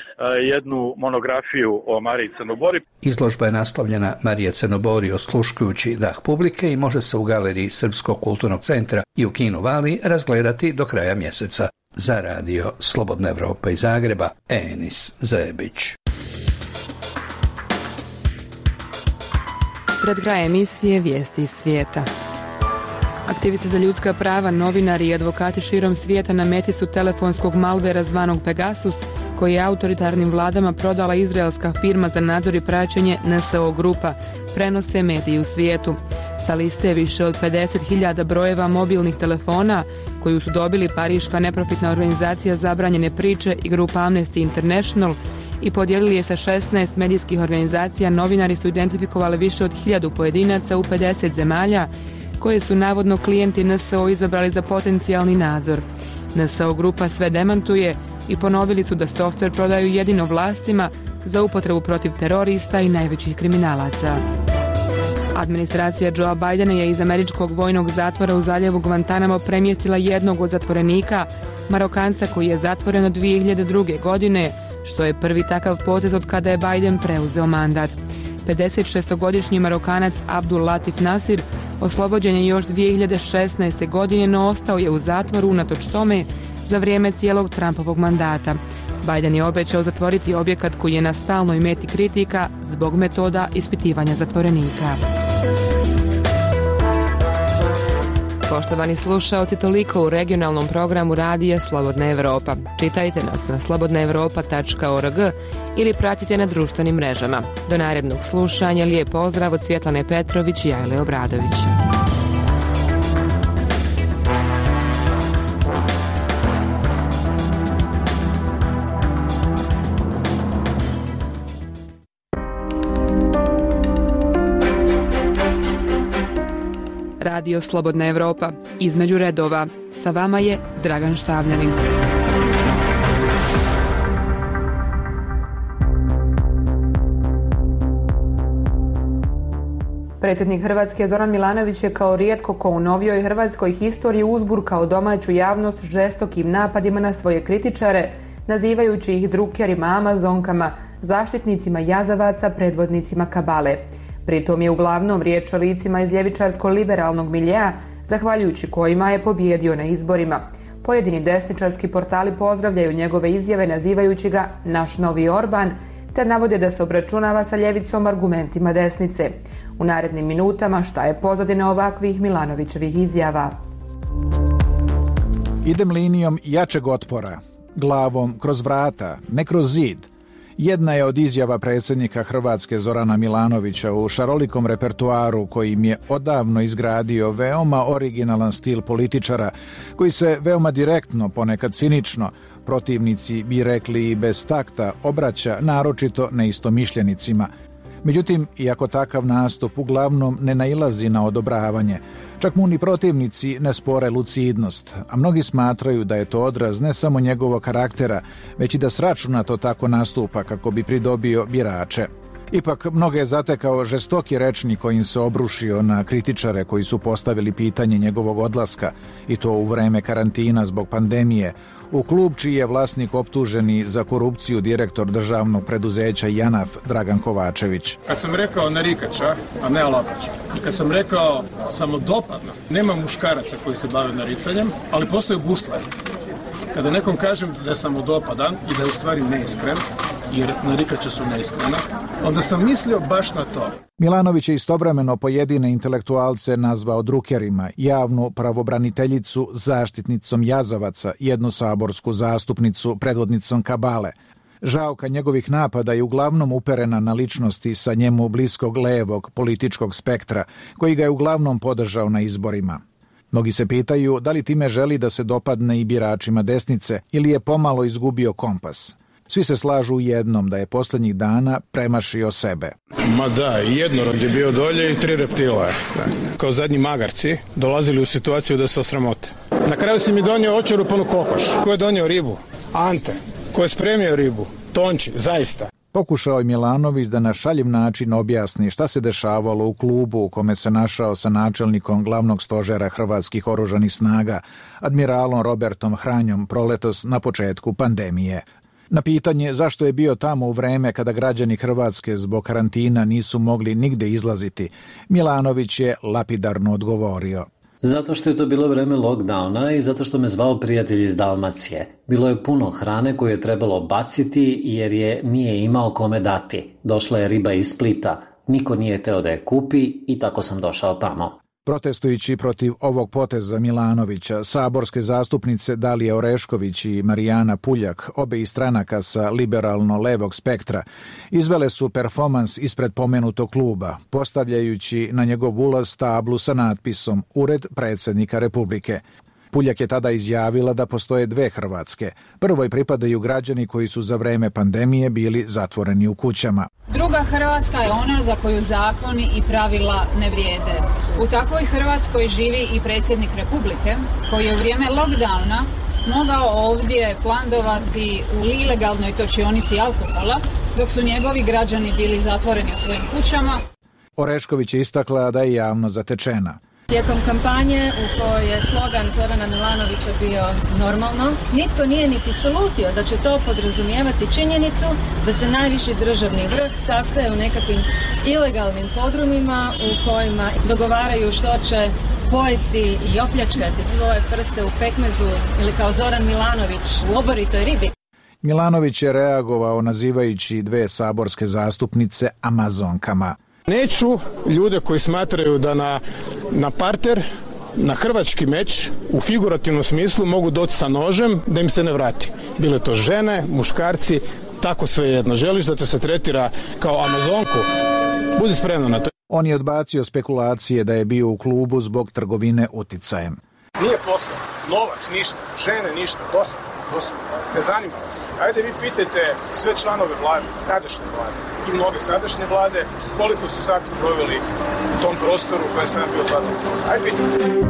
jednu monografiju o Mariji Crnobori. Izložba je naslovljena Marija Crnobori osluškujući dah publike i može se u galeriji Srpskog kulturnog centra i u Kinu Vali razgledati do kraja mjeseca. Za radio Slobodna Evropa iz Zagreba, Enis Zebić. Pred kraj emisije vijesti iz svijeta. Aktivisti za ljudska prava, novinari i advokati širom svijeta na meti su telefonskog malvera zvanog Pegasus, koji je autoritarnim vladama prodala izraelska firma za nadzor i praćenje N S O grupa, prenose mediji u svijetu. Sa liste je više od pedeset hiljada brojeva mobilnih telefona koju su dobili pariška neprofitna organizacija Zabranjene priče i grupa Amnesty International i podijelili je sa šesnaest medijskih organizacija. Novinari su identifikovali više od hiljadu pojedinaca u pedeset zemalja koje su navodno klijenti N S O izabrali za potencijalni nadzor. N S O grupa sve demantuje i ponovili su da softver prodaju jedino vlastima za upotrebu protiv terorista i najvećih kriminalaca. Administracija Joea Bidena je iz američkog vojnog zatvora u zaljevu Guantanamo premjestila jednog od zatvorenika, Marokanca koji je zatvoren od dvije hiljade druge. godine, što je prvi takav potez od kada je Biden preuzeo mandat. pedesetšestogodišnji Marokanac Abdul Latif Nasir oslobođen je još dvije hiljade šesnaeste. godine, no ostao je u zatvoru unatoč tome za vrijeme cijelog Trumpovog mandata. Biden je obećao zatvoriti objekat koji je na stalnoj meti kritika zbog metoda ispitivanja zatvorenika. Poštovani slušaoci, toliko u regionalnom programu radija Slobodna Evropa. Čitajte nas na slobodna evropa tačka org ili pratite na društvenim mrežama. Do narednog slušanja, lijep pozdrav od Svjetlane Petrović i Ajle Obradović. Radio Slobodna Evropa. Između redova. Sa vama je Dragan Štavljanin. Predsjednik Hrvatske Zoran Milanović je kao rijetko ko u novijoj hrvatskoj historiji uzburkao domaću javnost žestokim napadima na svoje kritičare, nazivajući ih drukerima, amazonkama, zaštitnicima jazavaca, predvodnicima kabale. Pritom je uglavnom riječ o licima iz ljevičarsko-liberalnog miljea, zahvaljujući kojima je pobijedio na izborima. Pojedini desničarski portali pozdravljaju njegove izjave nazivajući ga naš novi Orban, te navode da se obračunava sa ljevicom argumentima desnice. U narednim minutama šta je pozadina ovakvih Milanovićevih izjava? Idem linijom jačeg otpora, glavom kroz vrata, ne kroz zid. Jedna je od izjava predsjednika Hrvatske Zorana Milanovića u šarolikom repertuaru kojim je odavno izgradio veoma originalan stil političara koji se veoma direktno, ponekad cinično, protivnici bi rekli i bez takta, obraća naročito neistomišljenicima. Međutim, iako takav nastup uglavnom ne nailazi na odobravanje, čak mu ni protivnici ne spore lucidnost, a mnogi smatraju da je to odraz ne samo njegovog karaktera, već i da sračunato tako nastupa kako bi pridobio birače. Ipak, mnoge je zatekao žestoki rečnik kojim se obrušio na kritičare koji su postavili pitanje njegovog odlaska, i to u vreme karantina zbog pandemije, u klub čiji je vlasnik optuženi za korupciju direktor državnog preduzeća JANAF Dragan Kovačević. Kad sam rekao narikača, a ne alapača, i kad sam rekao samodopadno, nema muškaraca koji se bave naricanjem, ali postoje guslari. Kada nekom kažem da je samodopadan i da je u stvari neiskren, jer narikače su neiskrena, onda sam mislio baš na to. Milanović je istovremeno pojedine intelektualce nazvao drukerima, javnu pravobraniteljicu zaštitnicom jazavaca, jednu saborsku zastupnicu predvodnicom kabale. Žaoka njegovih napada je uglavnom uperena na ličnosti sa njemu bliskog levog političkog spektra, koji ga je uglavnom podržao na izborima. Mnogi se pitaju da li time želi da se dopadne i biračima desnice ili je pomalo izgubio kompas. Svi se slažu u jednom, da je posljednjih dana premašio sebe. Ma da, jednorog je bio dolje i tri reptila. Kao zadnji magarci dolazili u situaciju da se osramote. Na kraju si mi donio očerupanu kokoš. Ko je donio ribu? Ante. Ko je spremio ribu? Tonči, zaista. Pokušao je Milanović da na šaljiv način objasni šta se dešavalo u klubu u kome se našao sa načelnikom glavnog stožera hrvatskih oružanih snaga, admiralom Robertom Hranjom, proletos na početku pandemije. Na pitanje zašto je bio tamo u vreme kada građani Hrvatske zbog karantina nisu mogli nigde izlaziti, Milanović je lapidarno odgovorio. Zato što je to bilo vreme lockdowna i zato što me zvao prijatelj iz Dalmacije. Bilo je puno hrane koju je trebalo baciti jer je nije imao kome dati. Došla je riba iz Splita, niko nije teo da je kupi i tako sam došao tamo. Protestujući protiv ovog poteza Milanovića, saborske zastupnice Dalija Orešković i Marijana Puljak, obe iz stranaka sa liberalno-levog spektra, izvele su performans ispred pomenutog kluba, postavljajući na njegov ulaz tablu sa natpisom Ured predsjednika Republike. Puljak je tada izjavila da postoje dve Hrvatske. Prvoj pripadaju građani koji su za vreme pandemije bili zatvoreni u kućama. Druga Hrvatska je ona za koju zakoni i pravila ne vrijede. U takvoj Hrvatskoj živi i predsjednik Republike, koji je u vrijeme lockdowna mogao ovdje plandovati u ilegalnoj točionici alkohola, dok su njegovi građani bili zatvoreni u svojim kućama. Orešković je istakla da je javno zatečena. Tijekom kampanje u kojoj je slogan Zorana Milanovića bio normalno, nitko nije niti slutio da će to podrazumijevati činjenicu da se najviši državni vrh sastaje u nekakvim ilegalnim podrumima u kojima dogovaraju što će pojesti i opljačkati svoje prste u pekmezu ili kao Zoran Milanović u oboritoj ribi. Milanović je reagovao nazivajući dve saborske zastupnice amazonkama. Neću ljude koji smatraju da na, na parter, na hrvački meč, u figurativnom smislu mogu doći sa nožem da im se ne vrati. Bile to žene, muškarci, tako svejedno. Želiš da te se tretira kao amazonku? Budi spremna na to. On je odbacio spekulacije da je bio u klubu zbog trgovine uticajem. Nije posao, novac, ništa, žene, ništa, dosta. posla. Ne zanima vas. Ajde vi pitajte sve članove vlade, tadašnje vlade i mnoge sadašnje vlade, koliko su sati proveli u tom prostoru u kojem sam ja bio tada. Ajde pitajte.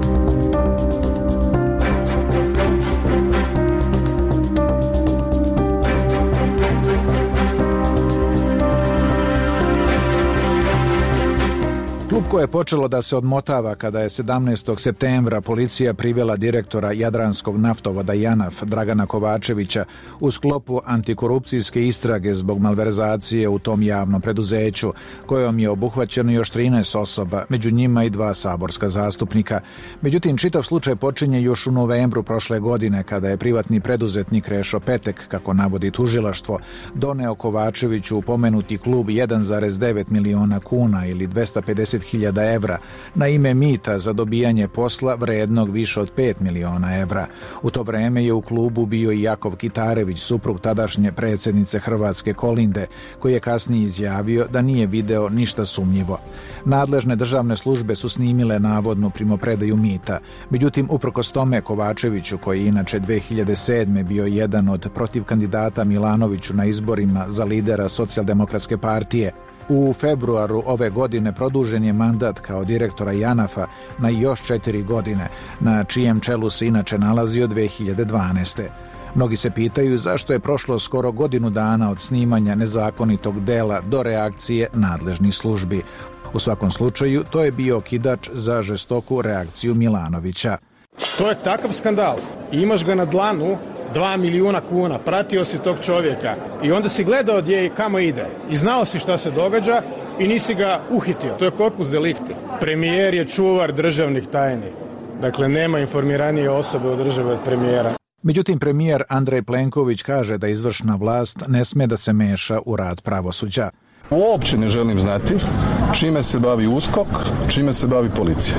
Klupko je počelo da se odmotava kada je sedamnaestog septembra policija privela direktora Jadranskog naftovoda JANAF Dragana Kovačevića u sklopu antikorupcijske istrage zbog malverzacije u tom javnom preduzeću, kojom je obuhvaćeno još trinaest osoba, među njima i dva saborska zastupnika. Međutim, čitav slučaj počinje još u novembru prošle godine kada je privatni preduzetnik Krešo Petek, kako navodi tužilaštvo, doneo Kovačeviću u pomenuti klub jedan zarez devet miliona kuna ili dvesta pedeset hiljada evra na ime mita za dobijanje posla vrednog više od pet miliona evra. U to vreme je u klubu bio i Jakov Kitarević, suprug tadašnje predsjednice Hrvatske Kolinde, koji je kasnije izjavio da nije video ništa sumnjivo. Nadležne državne službe su snimile navodnu primopredaju mita. Međutim, uprkos tome Kovačeviću, koji je inače dve hiljade sedme bio jedan od protiv kandidata Milanoviću na izborima za lidera Socijaldemokratske partije, u februaru ove godine produžen je mandat kao direktora JANAF-a na još četiri godine, na čijem čelu se inače nalazio dve hiljade dvanaeste. Mnogi se pitaju zašto je prošlo skoro godinu dana od snimanja nezakonitog dela do reakcije nadležnih službi. U svakom slučaju, to je bio okidač za žestoku reakciju Milanovića. To je takav skandal. I imaš ga na dlanu, dva milijuna kuna, pratio si tog čovjeka i onda si gledao gdje i kamo ide. I znao si šta se događa i nisi ga uhitio. To je corpus delicti. Premijer je čuvar državnih tajni. Dakle, nema informiranije osobe od države od premijera. Međutim, premijer Andrej Plenković kaže da izvršna vlast ne sme da se meša u rad pravosuđa. Uopće ne želim znati čime se bavi USKOK, čime se bavi policija.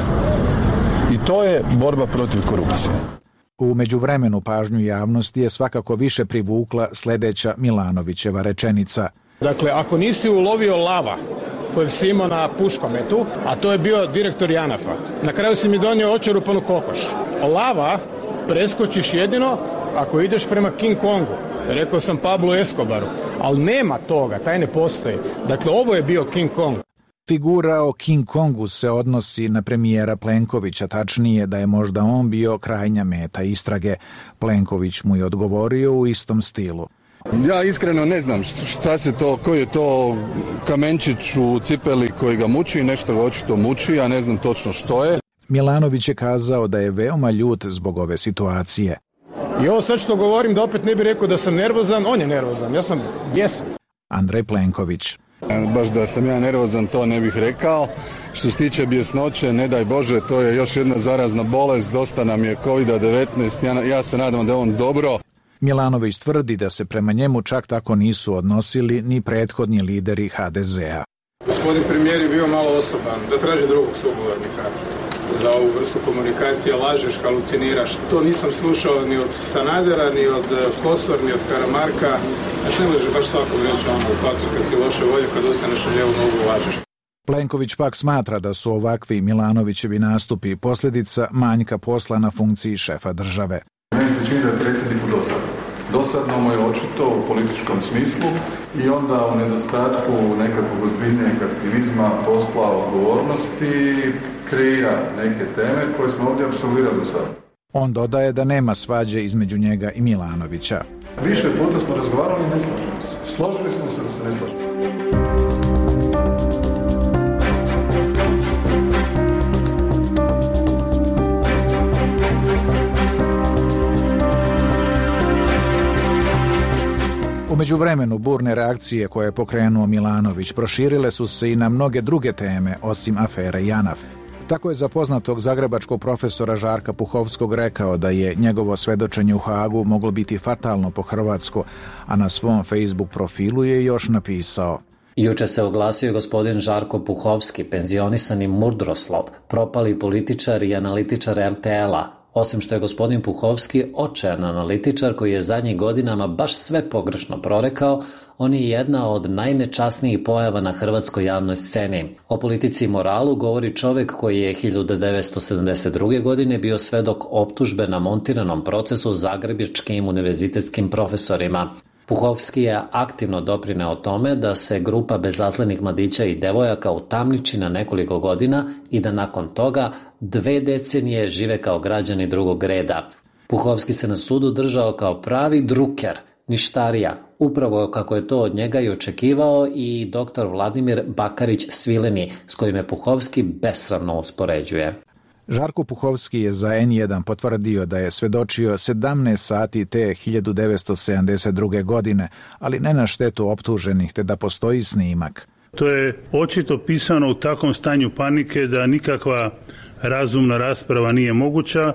I to je borba protiv korupcije. U međuvremenu pažnju javnosti je svakako više privukla sljedeća Milanovićeva rečenica. Dakle, ako nisi ulovio lava kojeg si imao na puškometu, a to je bio direktor JANAF-a, na kraju si mi donio očerupanu kokoš. Lava preskočiš jedino ako ideš prema King Kongu. Rekao sam Pablo Escobaru, ali nema toga, taj ne postoji. Dakle, ovo je bio King Kong. Figura o King Kongu se odnosi na premijera Plenkovića, tačnije da je možda on bio krajnja meta istrage. Plenković mu je odgovorio u istom stilu. Ja iskreno ne znam šta se to, koji je to kamenčić u cipeli koji ga muči, nešto ga očito muči, ja ne znam točno što je. Milanović je kazao da je veoma ljut zbog ove situacije. I ovo sad što govorim da opet ne bi rekao da sam nervozan, on je nervozan, ja sam bijesan. Andrej Plenković. Baš da sam ja nervozan, to ne bih rekao. Što se tiče bjesnoće, ne daj Bože, to je još jedna zarazna bolest, dosta nam je kovid devetnaest, ja, ja se nadam da je on dobro. Milanović tvrdi da se prema njemu čak tako nisu odnosili ni prethodni lideri ha de zea. Gospodin premijer je bio malo osoban, da traži drugog sugovornika za ovu vrstu komunikacije, lažeš, haluciniraš. To nisam slušao ni od Sanadera, ni od Kosor, ni od Karamarka. Znači ne možeš baš svakog reći ono u facu kad si loše volje, kad ostaneš na lijevu nogu lažeš. Plenković pak smatra da su ovakvi Milanovićevi nastupi posljedica manjka posla na funkciji šefa države. Meni se čini da je predsjedniku dosadno. Dosadno mu je očito u političkom smislu i onda u nedostatku nekakvog ozbiljnijeg aktivizma, posla, odgovornosti kreira neke teme koje smo ovdje apsolvirali do sada. On dodaje da nema svađe između njega i Milanovića. Više puta smo razgovarali i ne slažemo se. Složili smo se da se ne slažemo. U međuvremenu burne reakcije koje je pokrenuo Milanović proširile su se i na mnoge druge teme osim afere JANAF. Tako je za poznatog zagrebačkog profesora Žarka Puhovskog rekao da je njegovo svedočenje u Hagu moglo biti fatalno po Hrvatsku, a na svom Facebook profilu je još napisao: Juče se oglasio gospodin Žarko Puhovski, penzionisani murdroslov, propali političar i analitičar er te el-a. Osim što je gospodin Puhovski očajan analitičar koji je zadnjih godinama baš sve pogrešno prorekao, on je jedna od najnečasnijih pojava na hrvatskoj javnoj sceni. O politici i moralu govori čovjek koji je hiljadu devetsto sedamdeset druge. godine bio svedok optužbe na montiranom procesu zagrebačkim univerzitetskim profesorima. Puhovski je aktivno doprineo tome da se grupa bezazlenih mladića i devojaka utamniči na nekoliko godina i da nakon toga dve decenije žive kao građani drugog reda. Puhovski se na sudu držao kao pravi druker, ništarija, upravo kako je to od njega i očekivao i doktor Vladimir Bakarić Svileni, s kojim je Puhovski besramno uspoređuje. Žarko Puhovski je za en jedan potvrdio da je svedočio sedamnaest sati te hiljadu devetsto sedamdeset druge. godine, ali ne na štetu optuženih, te da postoji snimak. To je očito pisano u takvom stanju panike da nikakva razumna rasprava nije moguća.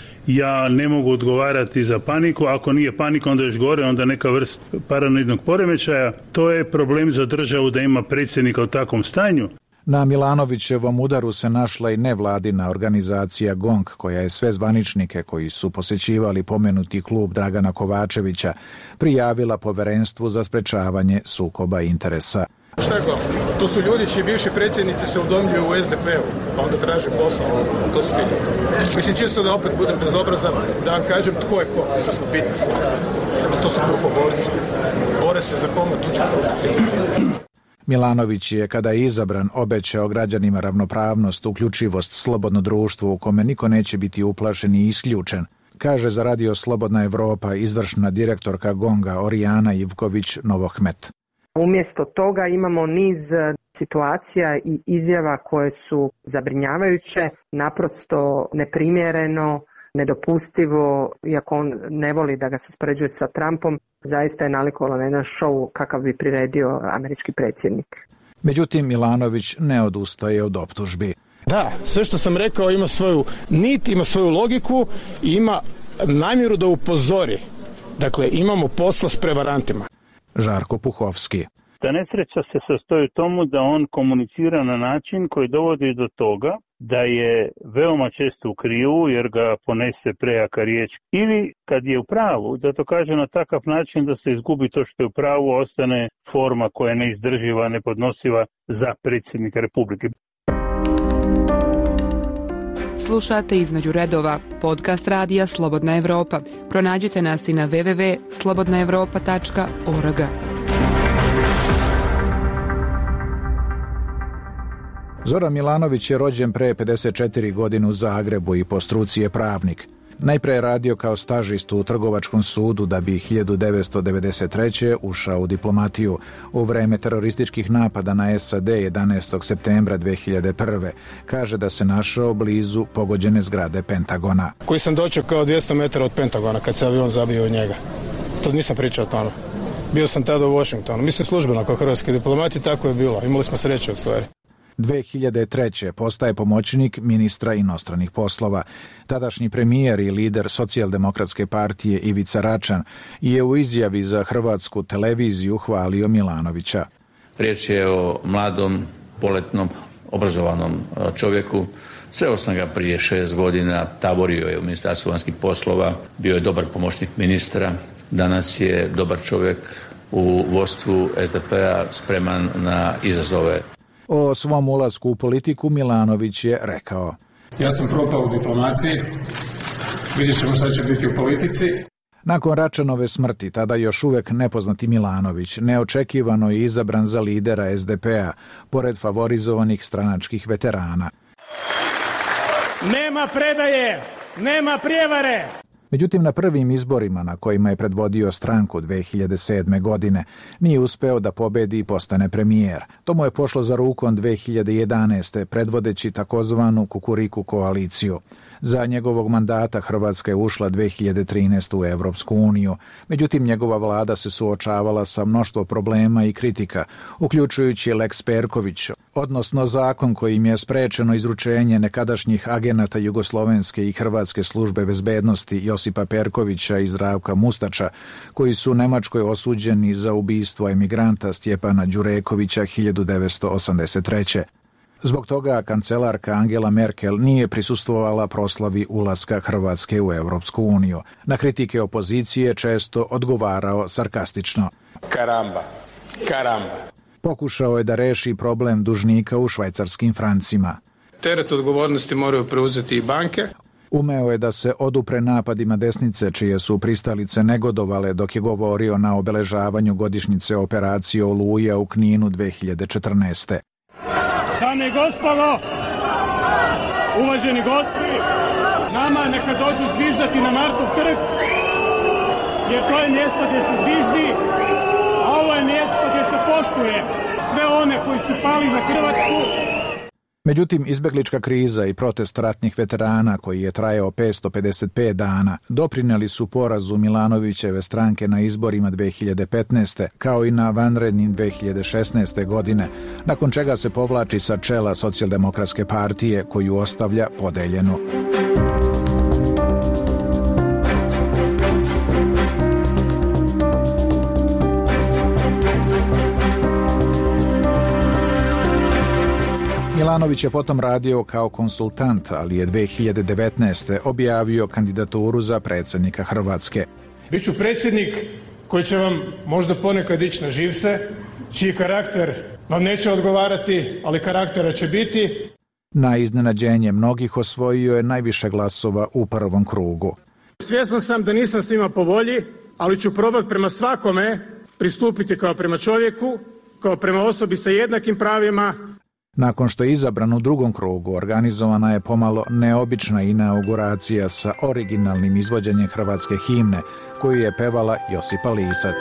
Ja ne mogu odgovarati za paniku, ako nije panika onda još gore, onda neka vrst paranoidnog poremećaja. To je problem za državu da ima predsjednika u takvom stanju. Na Milanovićevom udaru se našla i nevladina organizacija GONG, koja je sve zvaničnike koji su posjećivali pomenuti klub Dragana Kovačevića prijavila Povjerenstvu za sprečavanje sukoba interesa. Šta je GONG? To su ljudi čiji bivši predsjednici se udomljuju u es de pe u, pa onda traže posao. To su ti ljudi. Mislim, čisto da opet budem bezobrazan, da vam kažem tko je ko, što smo bitni stvari. To su grupoborci. Bore se za pomoć tuđe korupcije. Milanović je, kada je izabran, obećao građanima ravnopravnost, uključivost, slobodno društvo u kome niko neće biti uplašen i isključen, kaže za Radio Slobodna Evropa izvršna direktorka GONG-a Orijana Ivković Novohmet. Umjesto toga imamo niz situacija i izjava koje su zabrinjavajuće, naprosto neprimjereno, nedopustivo, iako on ne voli da ga se uspoređuje sa Trumpom, zaista je nalikovalo na jedan show kakav bi priredio američki predsjednik. Međutim, Milanović ne odustaje od optužbi. Da, sve što sam rekao ima svoju nit, ima svoju logiku i ima namjeru da upozori. Dakle, imamo posla s prevarantima. Žarko Puhovski. Ta nesreća se sastoji u tomu da on komunicira na način koji dovodi do toga da je veoma često u krivu jer ga ponese prejaka riječ. Ili kad je u pravu, da to kaže na takav način da se izgubi to što je u pravu, ostane forma koja je neizdrživa, nepodnosiva za predsjednika Republike. Slušate Između redova, podcast radija Slobodna Evropa. Pronađite nas i na w w w tačka slobodna evropa tačka org. Zoran Milanović je rođen pre pedeset četiri godine u Zagrebu i po struci je pravnik. Najpre je radio kao stažist u Trgovačkom sudu da bi hiljadu devetsto devedeset treće. ušao u diplomatiju u vreme terorističkih napada na es a de jedanaestog septembra dve hiljade prve. Kaže da se našao blizu pogođene zgrade Pentagona. Koji sam dočekao dvjesto metara od Pentagona kad se avion zabio u njega. To nisam pričao o tome. Bio sam tada u Washingtonu. Mislim službeno kao hrvatski diplomat i tako je bilo. Imali smo sreće u stvari. dve hiljade treće. postaje pomoćnik ministra inostranih poslova. Tadašnji premijer i lider Socijaldemokratske partije Ivica Račan je u izjavi za Hrvatsku televiziju hvalio Milanovića. Riječ je o mladom, poletnom, obrazovanom čovjeku. Sreo sam ga prije šest godina, taborio je u Ministarstvu vanjskih poslova, bio je dobar pomoćnik ministra, danas je dobar čovjek u vodstvu es de pe-a, spreman na izazove. O svom ulasku u politiku Milanović je rekao: Ja sam propao u diplomaciji, vidjet ćemo šta će biti u politici. Nakon Račanove smrti, tada još uvek nepoznati Milanović neočekivano je izabran za lidera es de pe-a, pored favorizovanih stranačkih veterana. Nema predaje, nema prijevare! Međutim, na prvim izborima na kojima je predvodio stranku dve hiljade sedme. godine nije uspeo da pobedi i postane premijer. To mu je pošlo za rukom dve hiljade jedanaeste. predvodeći takozvanu Kukuriku koaliciju. Za njegovog mandata Hrvatska je ušla dve hiljade trinaeste. u Evropsku uniju. Međutim, njegova vlada se suočavala sa mnoštvo problema i kritika, uključujući Lex Perković, odnosno zakon kojim je sprečeno izručenje nekadašnjih agenata Jugoslovenske i Hrvatske službe bezbednosti Josipa Perkovića i Zdravka Mustača, koji su u Nemačkoj osuđeni za ubistvo emigranta Stjepana Đurekovića hiljadu devetsto osamdeset treće. Zbog toga kancelarka Angela Merkel nije prisustvovala proslavi ulaska Hrvatske u Europsku uniju. Na kritike opozicije često odgovarao sarkastično. Karamba, karamba. Pokušao je da reši problem dužnika u švajcarskim francima. Teret odgovornosti moraju preuzeti i banke. Umeo je da se odupre napadima desnice, čije su pristalice negodovale dok je govorio na obeležavanju godišnjice operacije Oluja u Kninu dve hiljade četrnaeste. Dame i gospodo, uvaženi gosti, nama neka dođu zviždati na Markov trg, jer to je mjesto gdje se zviždi, a ovo je mjesto gdje se poštuje sve one koji su pali za Hrvatsku. Međutim, izbeglička kriza i protest ratnih veterana, koji je trajao petsto pedeset pet dana, doprinijeli su porazu Milanovićeve stranke na izborima dve hiljade petnaeste. kao i na vanrednim dve hiljade šesnaeste. godine, nakon čega se povlači sa čela Socijaldemokratske partije, koju ostavlja podeljenu. Milanović je potom radio kao konsultant, ali je dve hiljade devetnaeste. objavio kandidaturu za predsjednika Hrvatske. Biću predsjednik koji će vam možda ponekad ići na živce, čiji karakter vam neće odgovarati, ali karaktera će biti. Na iznenađenje mnogih osvojio je najviše glasova u prvom krugu. Svjestan sam da nisam svima po volji, ali ću probati prema svakome pristupiti kao prema čovjeku, kao prema osobi sa jednakim pravima. Nakon što je izabran u drugom krugu, organizovana je pomalo neobična inauguracija sa originalnim izvođenjem hrvatske himne, koju je pevala Josipa Lisac.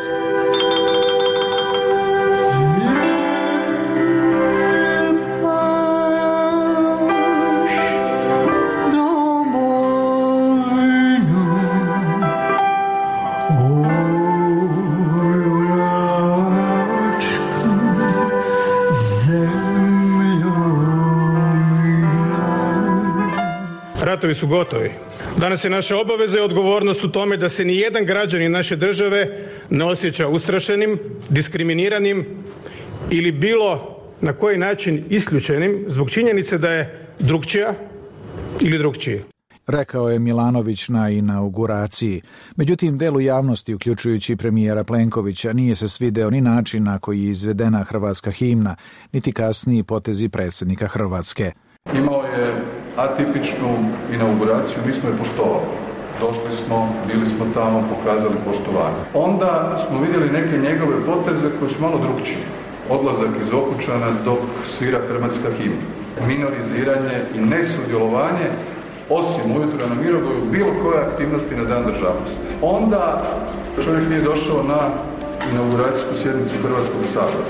Ratovi su gotovi. Danas je naša obaveza i odgovornost u tome da se ni jedan građanin naše države ne osjeća ustrašenim, diskriminiranim ili bilo na koji način isključenim zbog činjenice da je drukčija ili drukčiji. Rekao je Milanović na inauguraciji. Međutim, delu javnosti, uključujući premijera Plenkovića, nije se svideo ni način na koji je izvedena hrvatska himna, niti kasniji potezi predsjednika Hrvatske. Imao je atipičnu inauguraciju, mi smo je poštovali. Došli smo, bili smo tamo, pokazali poštovanje. Onda smo vidjeli neke njegove poteze koje su malo drukčije. Odlazak iz Okučana dok svira hrvatska himna. Minoriziranje i nesudjelovanje, osim ujutro na Mirogoju, bilo koje aktivnosti na Dan državnosti. Onda čovjek nije došao na inauguracijsku sjednicu Hrvatskog sabora.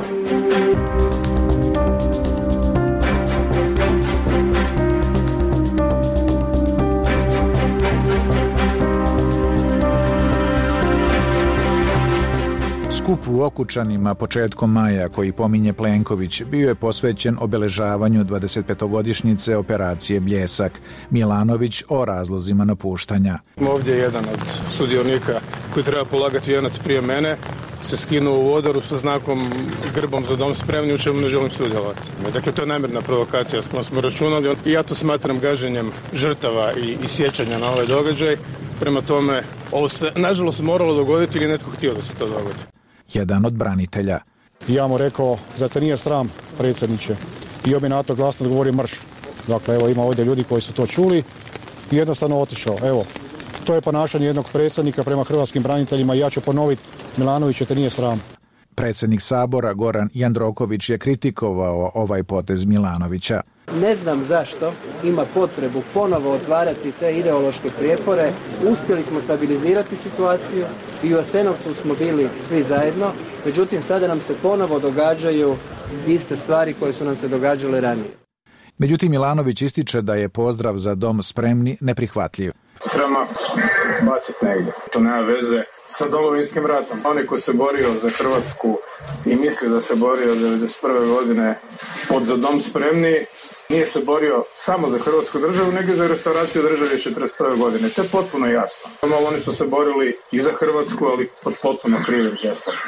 Skup u Okučanima početkom maja, koji pominje Plenković, bio je posvećen obeležavanju dvadesetpetogodišnjice operacije Bljesak. Milanović o razlozima napuštanja. Ovdje je jedan od sudionika koji treba polagati vijenac prije mene, se skinuo u odoru sa znakom grbom za dom spremni, u čemu ne želim sudjelovati. Dakle, to je namjerna provokacija s kojom smo računali i ja to smatram gaženjem žrtava i, i sjećanja na ovaj događaj. Prema tome, ovo se nažalost moralo dogoditi ili netko htio da se to dogodi. Jedan od branitelja. Ja mu rekao, zar te nije sram, predsjedniče? I on mi na to glasno odgovorio mrš. Dakle, evo, ima ovdje ljudi koji su to čuli i jednostavno otišao. Evo, to je ponašanje jednog predsjednika prema hrvatskim braniteljima i ja ću ponoviti, Milanoviću, te nije sram. Predsjednik Sabora Goran Jandroković je kritikovao ovaj potez Milanovića. Ne znam zašto ima potrebu ponovo otvarati te ideološke prijepore. Uspjeli smo stabilizirati situaciju i u Jasenovcu smo bili svi zajedno, međutim sada nam se ponovo događaju iste stvari koje su nam se događale ranije. Međutim, Milanović ističe da je pozdrav za dom spremni neprihvatljiv. Trebamo baciti negdje. To nema veze sa Domovinskim ratom. Onaj ko se borio za Hrvatsku i misli da se borio devedeset prve godine pod za dom spremni, nije se borio samo za Hrvatsku državu, nego za restauraciju države četrdeset prve godine. To je potpuno jasno. Malo oni su se borili i za Hrvatsku, ali pod potpuno krivim gestom.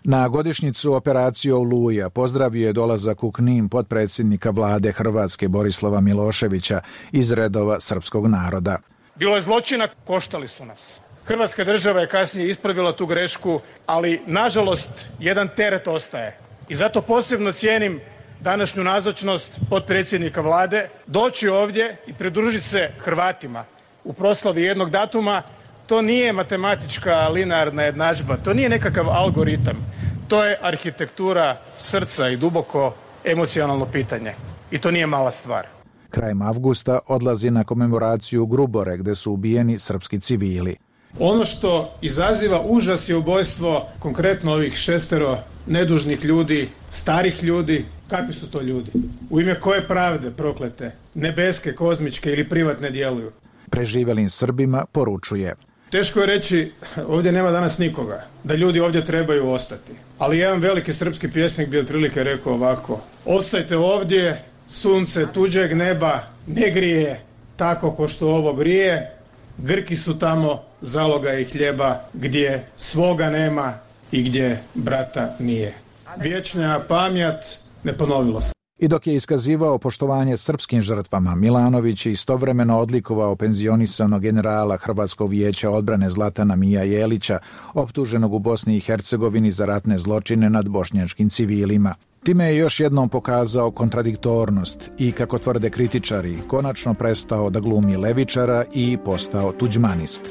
Na godišnjicu operacije Oluja pozdravio je dolazak u Knin potpredsjednika vlade Hrvatske Borislava Miloševića iz redova srpskog naroda. Bilo je zločina, koštali su nas. Hrvatska država je kasnije ispravila tu grešku, ali nažalost jedan teret ostaje. I zato posebno cijenim današnju nazočnost potpredsjednika vlade, doći ovdje i pridružiti se Hrvatima u proslavi jednog datuma. To nije matematička linearna jednadžba, to nije nekakav algoritam. To je arhitektura srca i duboko emocionalno pitanje. I to nije mala stvar. Krajem avgusta odlazi na komemoraciju u Grubore, gdje su ubijeni srpski civili. Ono što izaziva užas je ubojstvo konkretno ovih šestero nedužnih ljudi, starih ljudi. Kakvi su to ljudi? U ime koje pravde proklete, nebeske, kozmičke ili privatne djeluju? Preživjelim Srbima poručuje: teško je reći, ovdje nema danas nikoga, da ljudi ovdje trebaju ostati. Ali jedan veliki srpski pjesnik bi otprilike rekao ovako: ostajte ovdje, sunce tuđeg neba ne grije tako ko što ovo grije, Grki su tamo, zaloga i hljeba, gdje svoga nema i gdje brata nije. Vječna pamjat, ne ponovilo se. I dok je iskazivao poštovanje srpskim žrtvama, Milanović je istovremeno odlikovao penzionisanog generala Hrvatskog vijeća odbrane Zlatana Mija Jelića, optuženog u Bosni i Hercegovini za ratne zločine nad bošnjačkim civilima. Time je još jednom pokazao kontradiktornost i, kako tvrde kritičari, konačno prestao da glumi levičara i postao tuđmanist.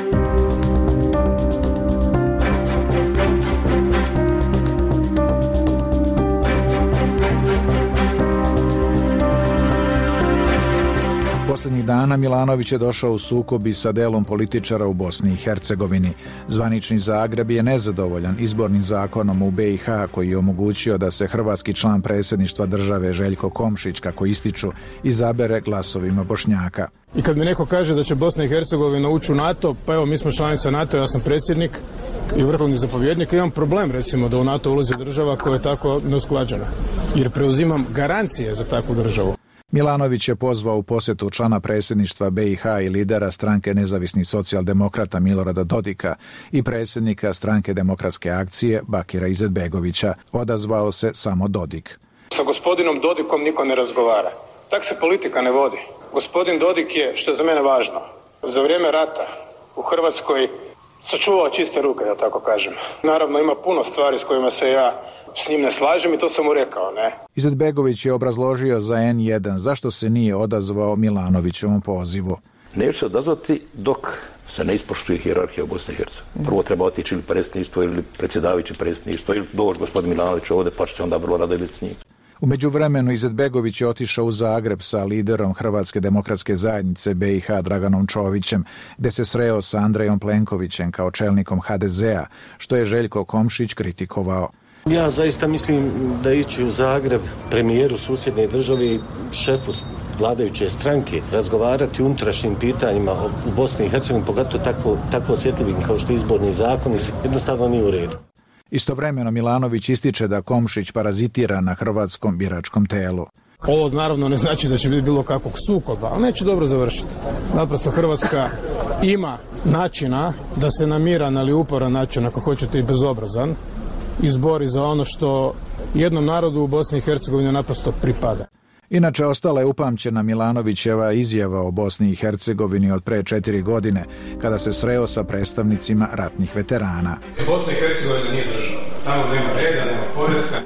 Posljednjih dana Milanović je došao u sukob i sa delom političara u Bosni i Hercegovini. Zvanični Zagreb je nezadovoljan izbornim zakonom u B i H koji je omogućio da se hrvatski član predsjedništva države Željko Komšić, kako ističu, izabere glasovima Bošnjaka. I kad mi neko kaže da će Bosna i Hercegovina ući u NATO, pa evo mi smo članica NATO, ja sam predsjednik i vrhovni zapovjednik, imam problem recimo da u NATO ulazi država koja je tako neusklađena, jer preuzimam garancije za takvu državu. Milanović je pozvao u posjetu člana predsjedništva B i H i lidera stranke nezavisnih socijaldemokrata Milorada Dodika i predsjednika stranke Demokratske akcije Bakira Izetbegovića. Odazvao se samo Dodik. Sa gospodinom Dodikom niko ne razgovara. Tak se politika ne vodi. Gospodin Dodik je, što je za mene važno, za vrijeme rata u Hrvatskoj sačuvao čiste ruke, da tako kažem. Naravno ima puno stvari s kojima se ja s njim ne slažem i to sam mu rekao, ne. Izetbegović je obrazložio za en jedan zašto se nije odazvao Milanovićevom pozivu. Neću se odazvati dok se ne ispoštuje hijerarhija u Bosni i Hercegovini. Prvo treba otići ili predsjedništvo ili predsjedavajući predsjedništvo ili doći gospodin Milanović ovdje, pa će se onda vrlo rado vidjeti s njim. U međuvremenu Izetbegović je otišao u Zagreb sa liderom Hrvatske demokratske zajednice B i H Draganom Čovićem, gdje se sreo sa Andrejom Plenkovićem kao čelnikom ha de zea, što je Željko Komšić kritikovao. Ja zaista mislim da ići u Zagreb premijeru susjedne države i šefu vladajuće stranke razgovarati o unutrašnjim pitanjima u Bosni i Hercegovini, pogotovo tako, tako osjetljivim kao što izborni zakoni, jednostavno nije u redu. Istovremeno Milanović ističe da Komšić parazitira na hrvatskom biračkom telu. Ovo naravno ne znači da će biti bilo kakvog sukoba, ali neće dobro završiti. Naprosto Hrvatska ima načina da se na miran, ali uporan način, ako hoćete i bezobrazan, izbori za ono što jednom narodu u Bosni i Hercegovini naprosto pripada. Inače, ostala je upamćena Milanovićeva izjava o Bosni i Hercegovini od pre četiri godine, kada se sreo sa predstavnicima ratnih veterana. Bosna i Hercegovina nije država. Tamo nema reda, nema poretka.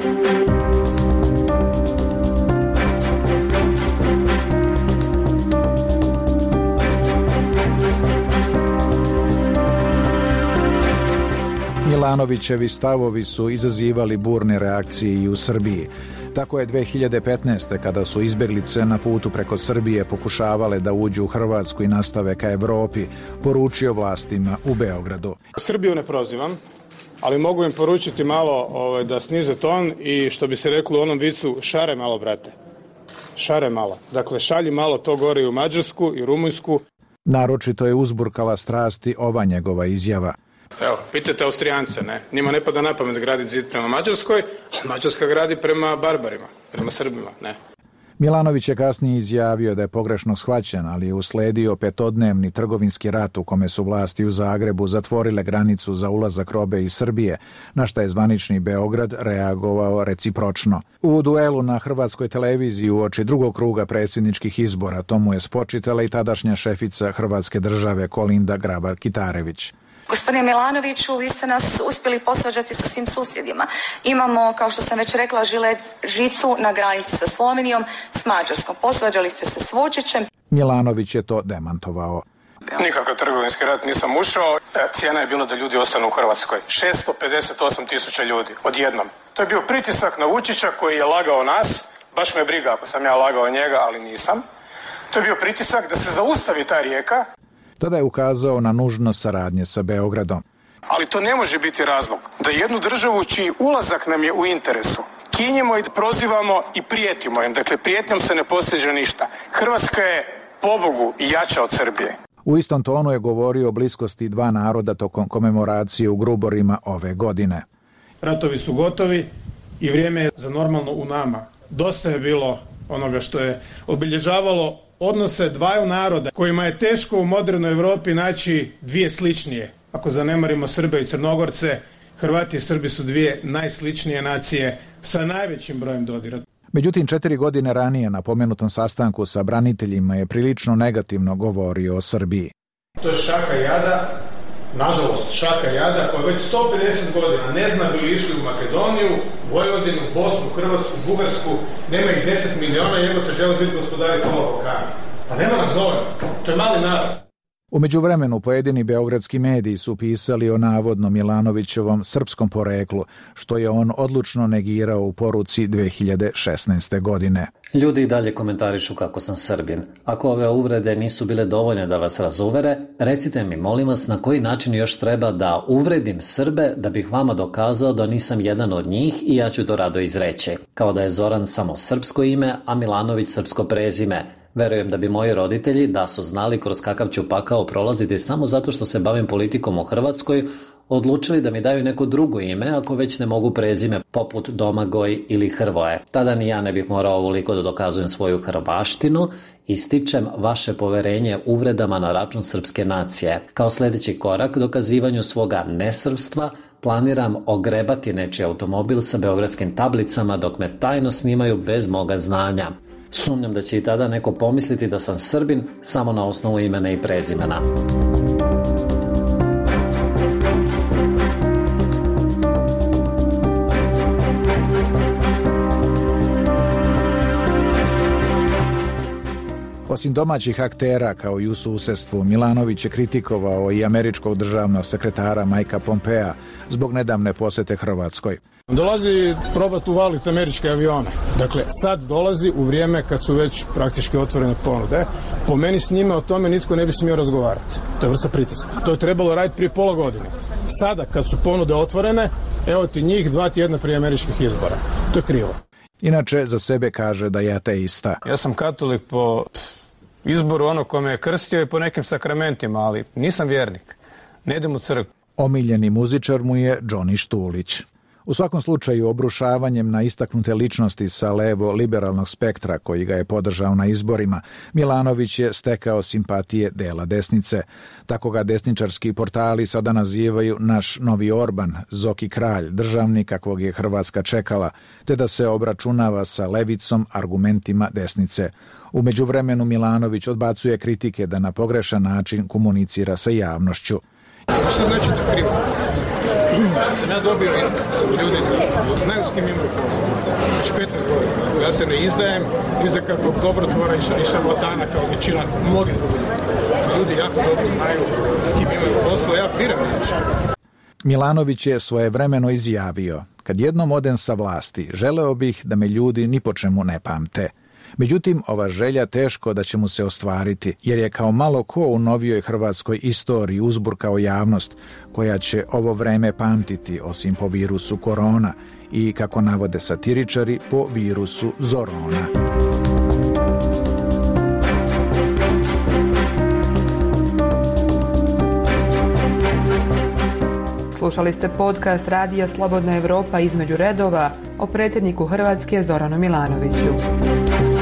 Milanovićevi stavovi su izazivali burne reakcije i u Srbiji. Tako je dve hiljade petnaeste. kada su izbjeglice na putu preko Srbije pokušavale da uđu u Hrvatsku i nastave ka Evropi, poručio vlastima u Beogradu. Srbiju ne prozivam, ali mogu im poručiti malo ovaj, da snize ton i, što bi se reklo u onom vicu, šare malo, brate. Šare malo. Dakle, šalji malo to gore i u Mađarsku i Rumunjsku. Naročito je uzburkala strasti ova njegova izjava. Evo, pitajte Austrijance, ne? Njima ne pada na pamet graditi zid prema Mađarskoj, a Mađarska gradi prema barbarima, prema Srbima, ne? Milanović je kasnije izjavio da je pogrešno shvaćen, ali je usledio petodnevni trgovinski rat u kome su vlasti u Zagrebu zatvorile granicu za ulazak robe iz Srbije, na šta je zvanični Beograd reagovao recipročno. U duelu na hrvatskoj televiziji uoči drugog kruga predsjedničkih izbora to mu je spočitala i tadašnja šefica Hrvatske države Kolinda Grabar-Kitarević. Gospodine Milanoviću, vi ste nas uspjeli posvađati sa svim susjedima. Imamo, kao što sam već rekla, žilet žicu na granici sa Slovenijom, s Mađarskom. Posvađali ste se s Vučićem. Milanović je to demantovao. Nikakav trgovinski rat nisam ušao. Cijena je bila da ljudi ostanu u Hrvatskoj. šesto pedeset osam tisuća ljudi, odjednom. To je bio pritisak na Vučića koji je lagao nas. Baš me briga ako sam ja lagao njega, ali nisam. To je bio pritisak da se zaustavi ta rijeka. Tada je ukazao na nužnost saradnje sa Beogradom. Ali to ne može biti razlog da jednu državu čiji ulazak nam je u interesu kinjemo i prozivamo i prijetimo im. Dakle, prijetnjom se ne postiže ništa. Hrvatska je, pobogu, jača od Srbije. U istom tonu je govorio o bliskosti dva naroda tokom komemoracije u Gruborima ove godine. Ratovi su gotovi i vrijeme je za normalno u nama. Dosta je bilo onoga što je obilježavalo odnose dvaju naroda kojima je teško u modernoj Europi naći dvije sličnije. Ako zanemarimo Srbe i Crnogorce, Hrvati i Srbi su dvije najsličnije nacije sa najvećim brojem dodira. Međutim, četiri godine ranije na pomenutom sastanku sa braniteljima je prilično negativno govorio o Srbiji. To je šaka jada, nažalost šaka jada koja već sto pedeset godina ne zna bi li išli u Makedoniju, Vojvodinu, Bosnu, Hrvatsku, Bugarsku, nema ih deset miliona i evo te žele biti gospodari pola Balkana. Pa nema nas dovoljno, to je mali narod. U međuvremenu pojedini beogradski mediji su pisali o navodno Milanovićevom srpskom poreklu, što je on odlučno negirao u poruci dve hiljade šesnaeste. godine. Ljudi i dalje komentarišu kako sam Srbin. Ako ove uvrede nisu bile dovoljne da vas razuvere, recite mi, molim vas, na koji način još treba da uvredim Srbe da bih vama dokazao da nisam jedan od njih i ja ću to rado izreći. Kao da je Zoran samo srpsko ime, a Milanović srpsko prezime. Verujem da bi moji roditelji, da su znali kroz kakav ću pakao prolaziti samo zato što se bavim politikom u Hrvatskoj, odlučili da mi daju neko drugo ime ako već ne mogu prezime poput Domagoj ili Hrvoje. Tada ni ja ne bih morao ovoliko da dokazujem svoju hrvaštinu i stičem vaše poverenje uvredama na račun srpske nacije. Kao sljedeći korak dokazivanju svoga nesrpstva planiram ogrebati nečiji automobil sa beogradskim tablicama dok me tajno snimaju bez moga znanja. Sumnjam da će i tada neko pomisliti da sam Srbin samo na osnovu imena i prezimena. Osim domaćih aktera kao i u susjedstvu, Milanović je kritikovao i američkog državnog sekretara Mikea Pompea zbog nedavne posjete Hrvatskoj. Dolazi probati uvaliti američke avione. Dakle, sad dolazi u vrijeme kad su već praktički otvorene ponude. Po meni s njime o tome nitko ne bi smio razgovarati. To je vrsta pritiska. To je trebalo raditi prije pola godine. Sada kad su ponude otvorene, evo ti njih dva tjedna prije američkih izbora. To je krivo. Inače, za sebe kaže da je ateista. Ja sam katolik po izboru ono ko me je krstio i po nekim sakramentima, ali nisam vjernik. Ne idem u crkvu. Omiljeni muzičar mu je Johnny Štulić. U svakom slučaju, obrušavanjem na istaknute ličnosti sa levo-liberalnog spektra koji ga je podržao na izborima, Milanović je stekao simpatije dela desnice. Tako ga desničarski portali sada nazivaju naš novi Orban, Zoki kralj, državnik kakvog je Hrvatska čekala, te da se obračunava sa levicom argumentima desnice. U međuvremenu Milanović odbacuje kritike da na pogrešan način komunicira sa javnošću. Što znači da krivo? Ja sam ja dobio izbor, sam ljudi za znaju s kim imaju posla. Već petnaest godina. Ja se ne izdajem ni za kakvog dobrotvora i šarlatana kao većina mnogih drugih. Ljudi jako dobro znaju s kim imaju posla. Ja biram neće. Milanović je svojevremeno izjavio: kad jednom odem sa vlasti, želeo bih da me ljudi ni po čemu ne pamte. Međutim, ova želja teško da će mu se ostvariti, jer je kao malo ko u novijoj hrvatskoj istoriji uzburkao javnost, koja će ovo vreme pamtiti, osim po virusu korona i, kako navode satiričari, po virusu Zorona. Slušali ste podcast Radija Slobodna Evropa između redova o predsjedniku Hrvatske Zoranu Milanoviću.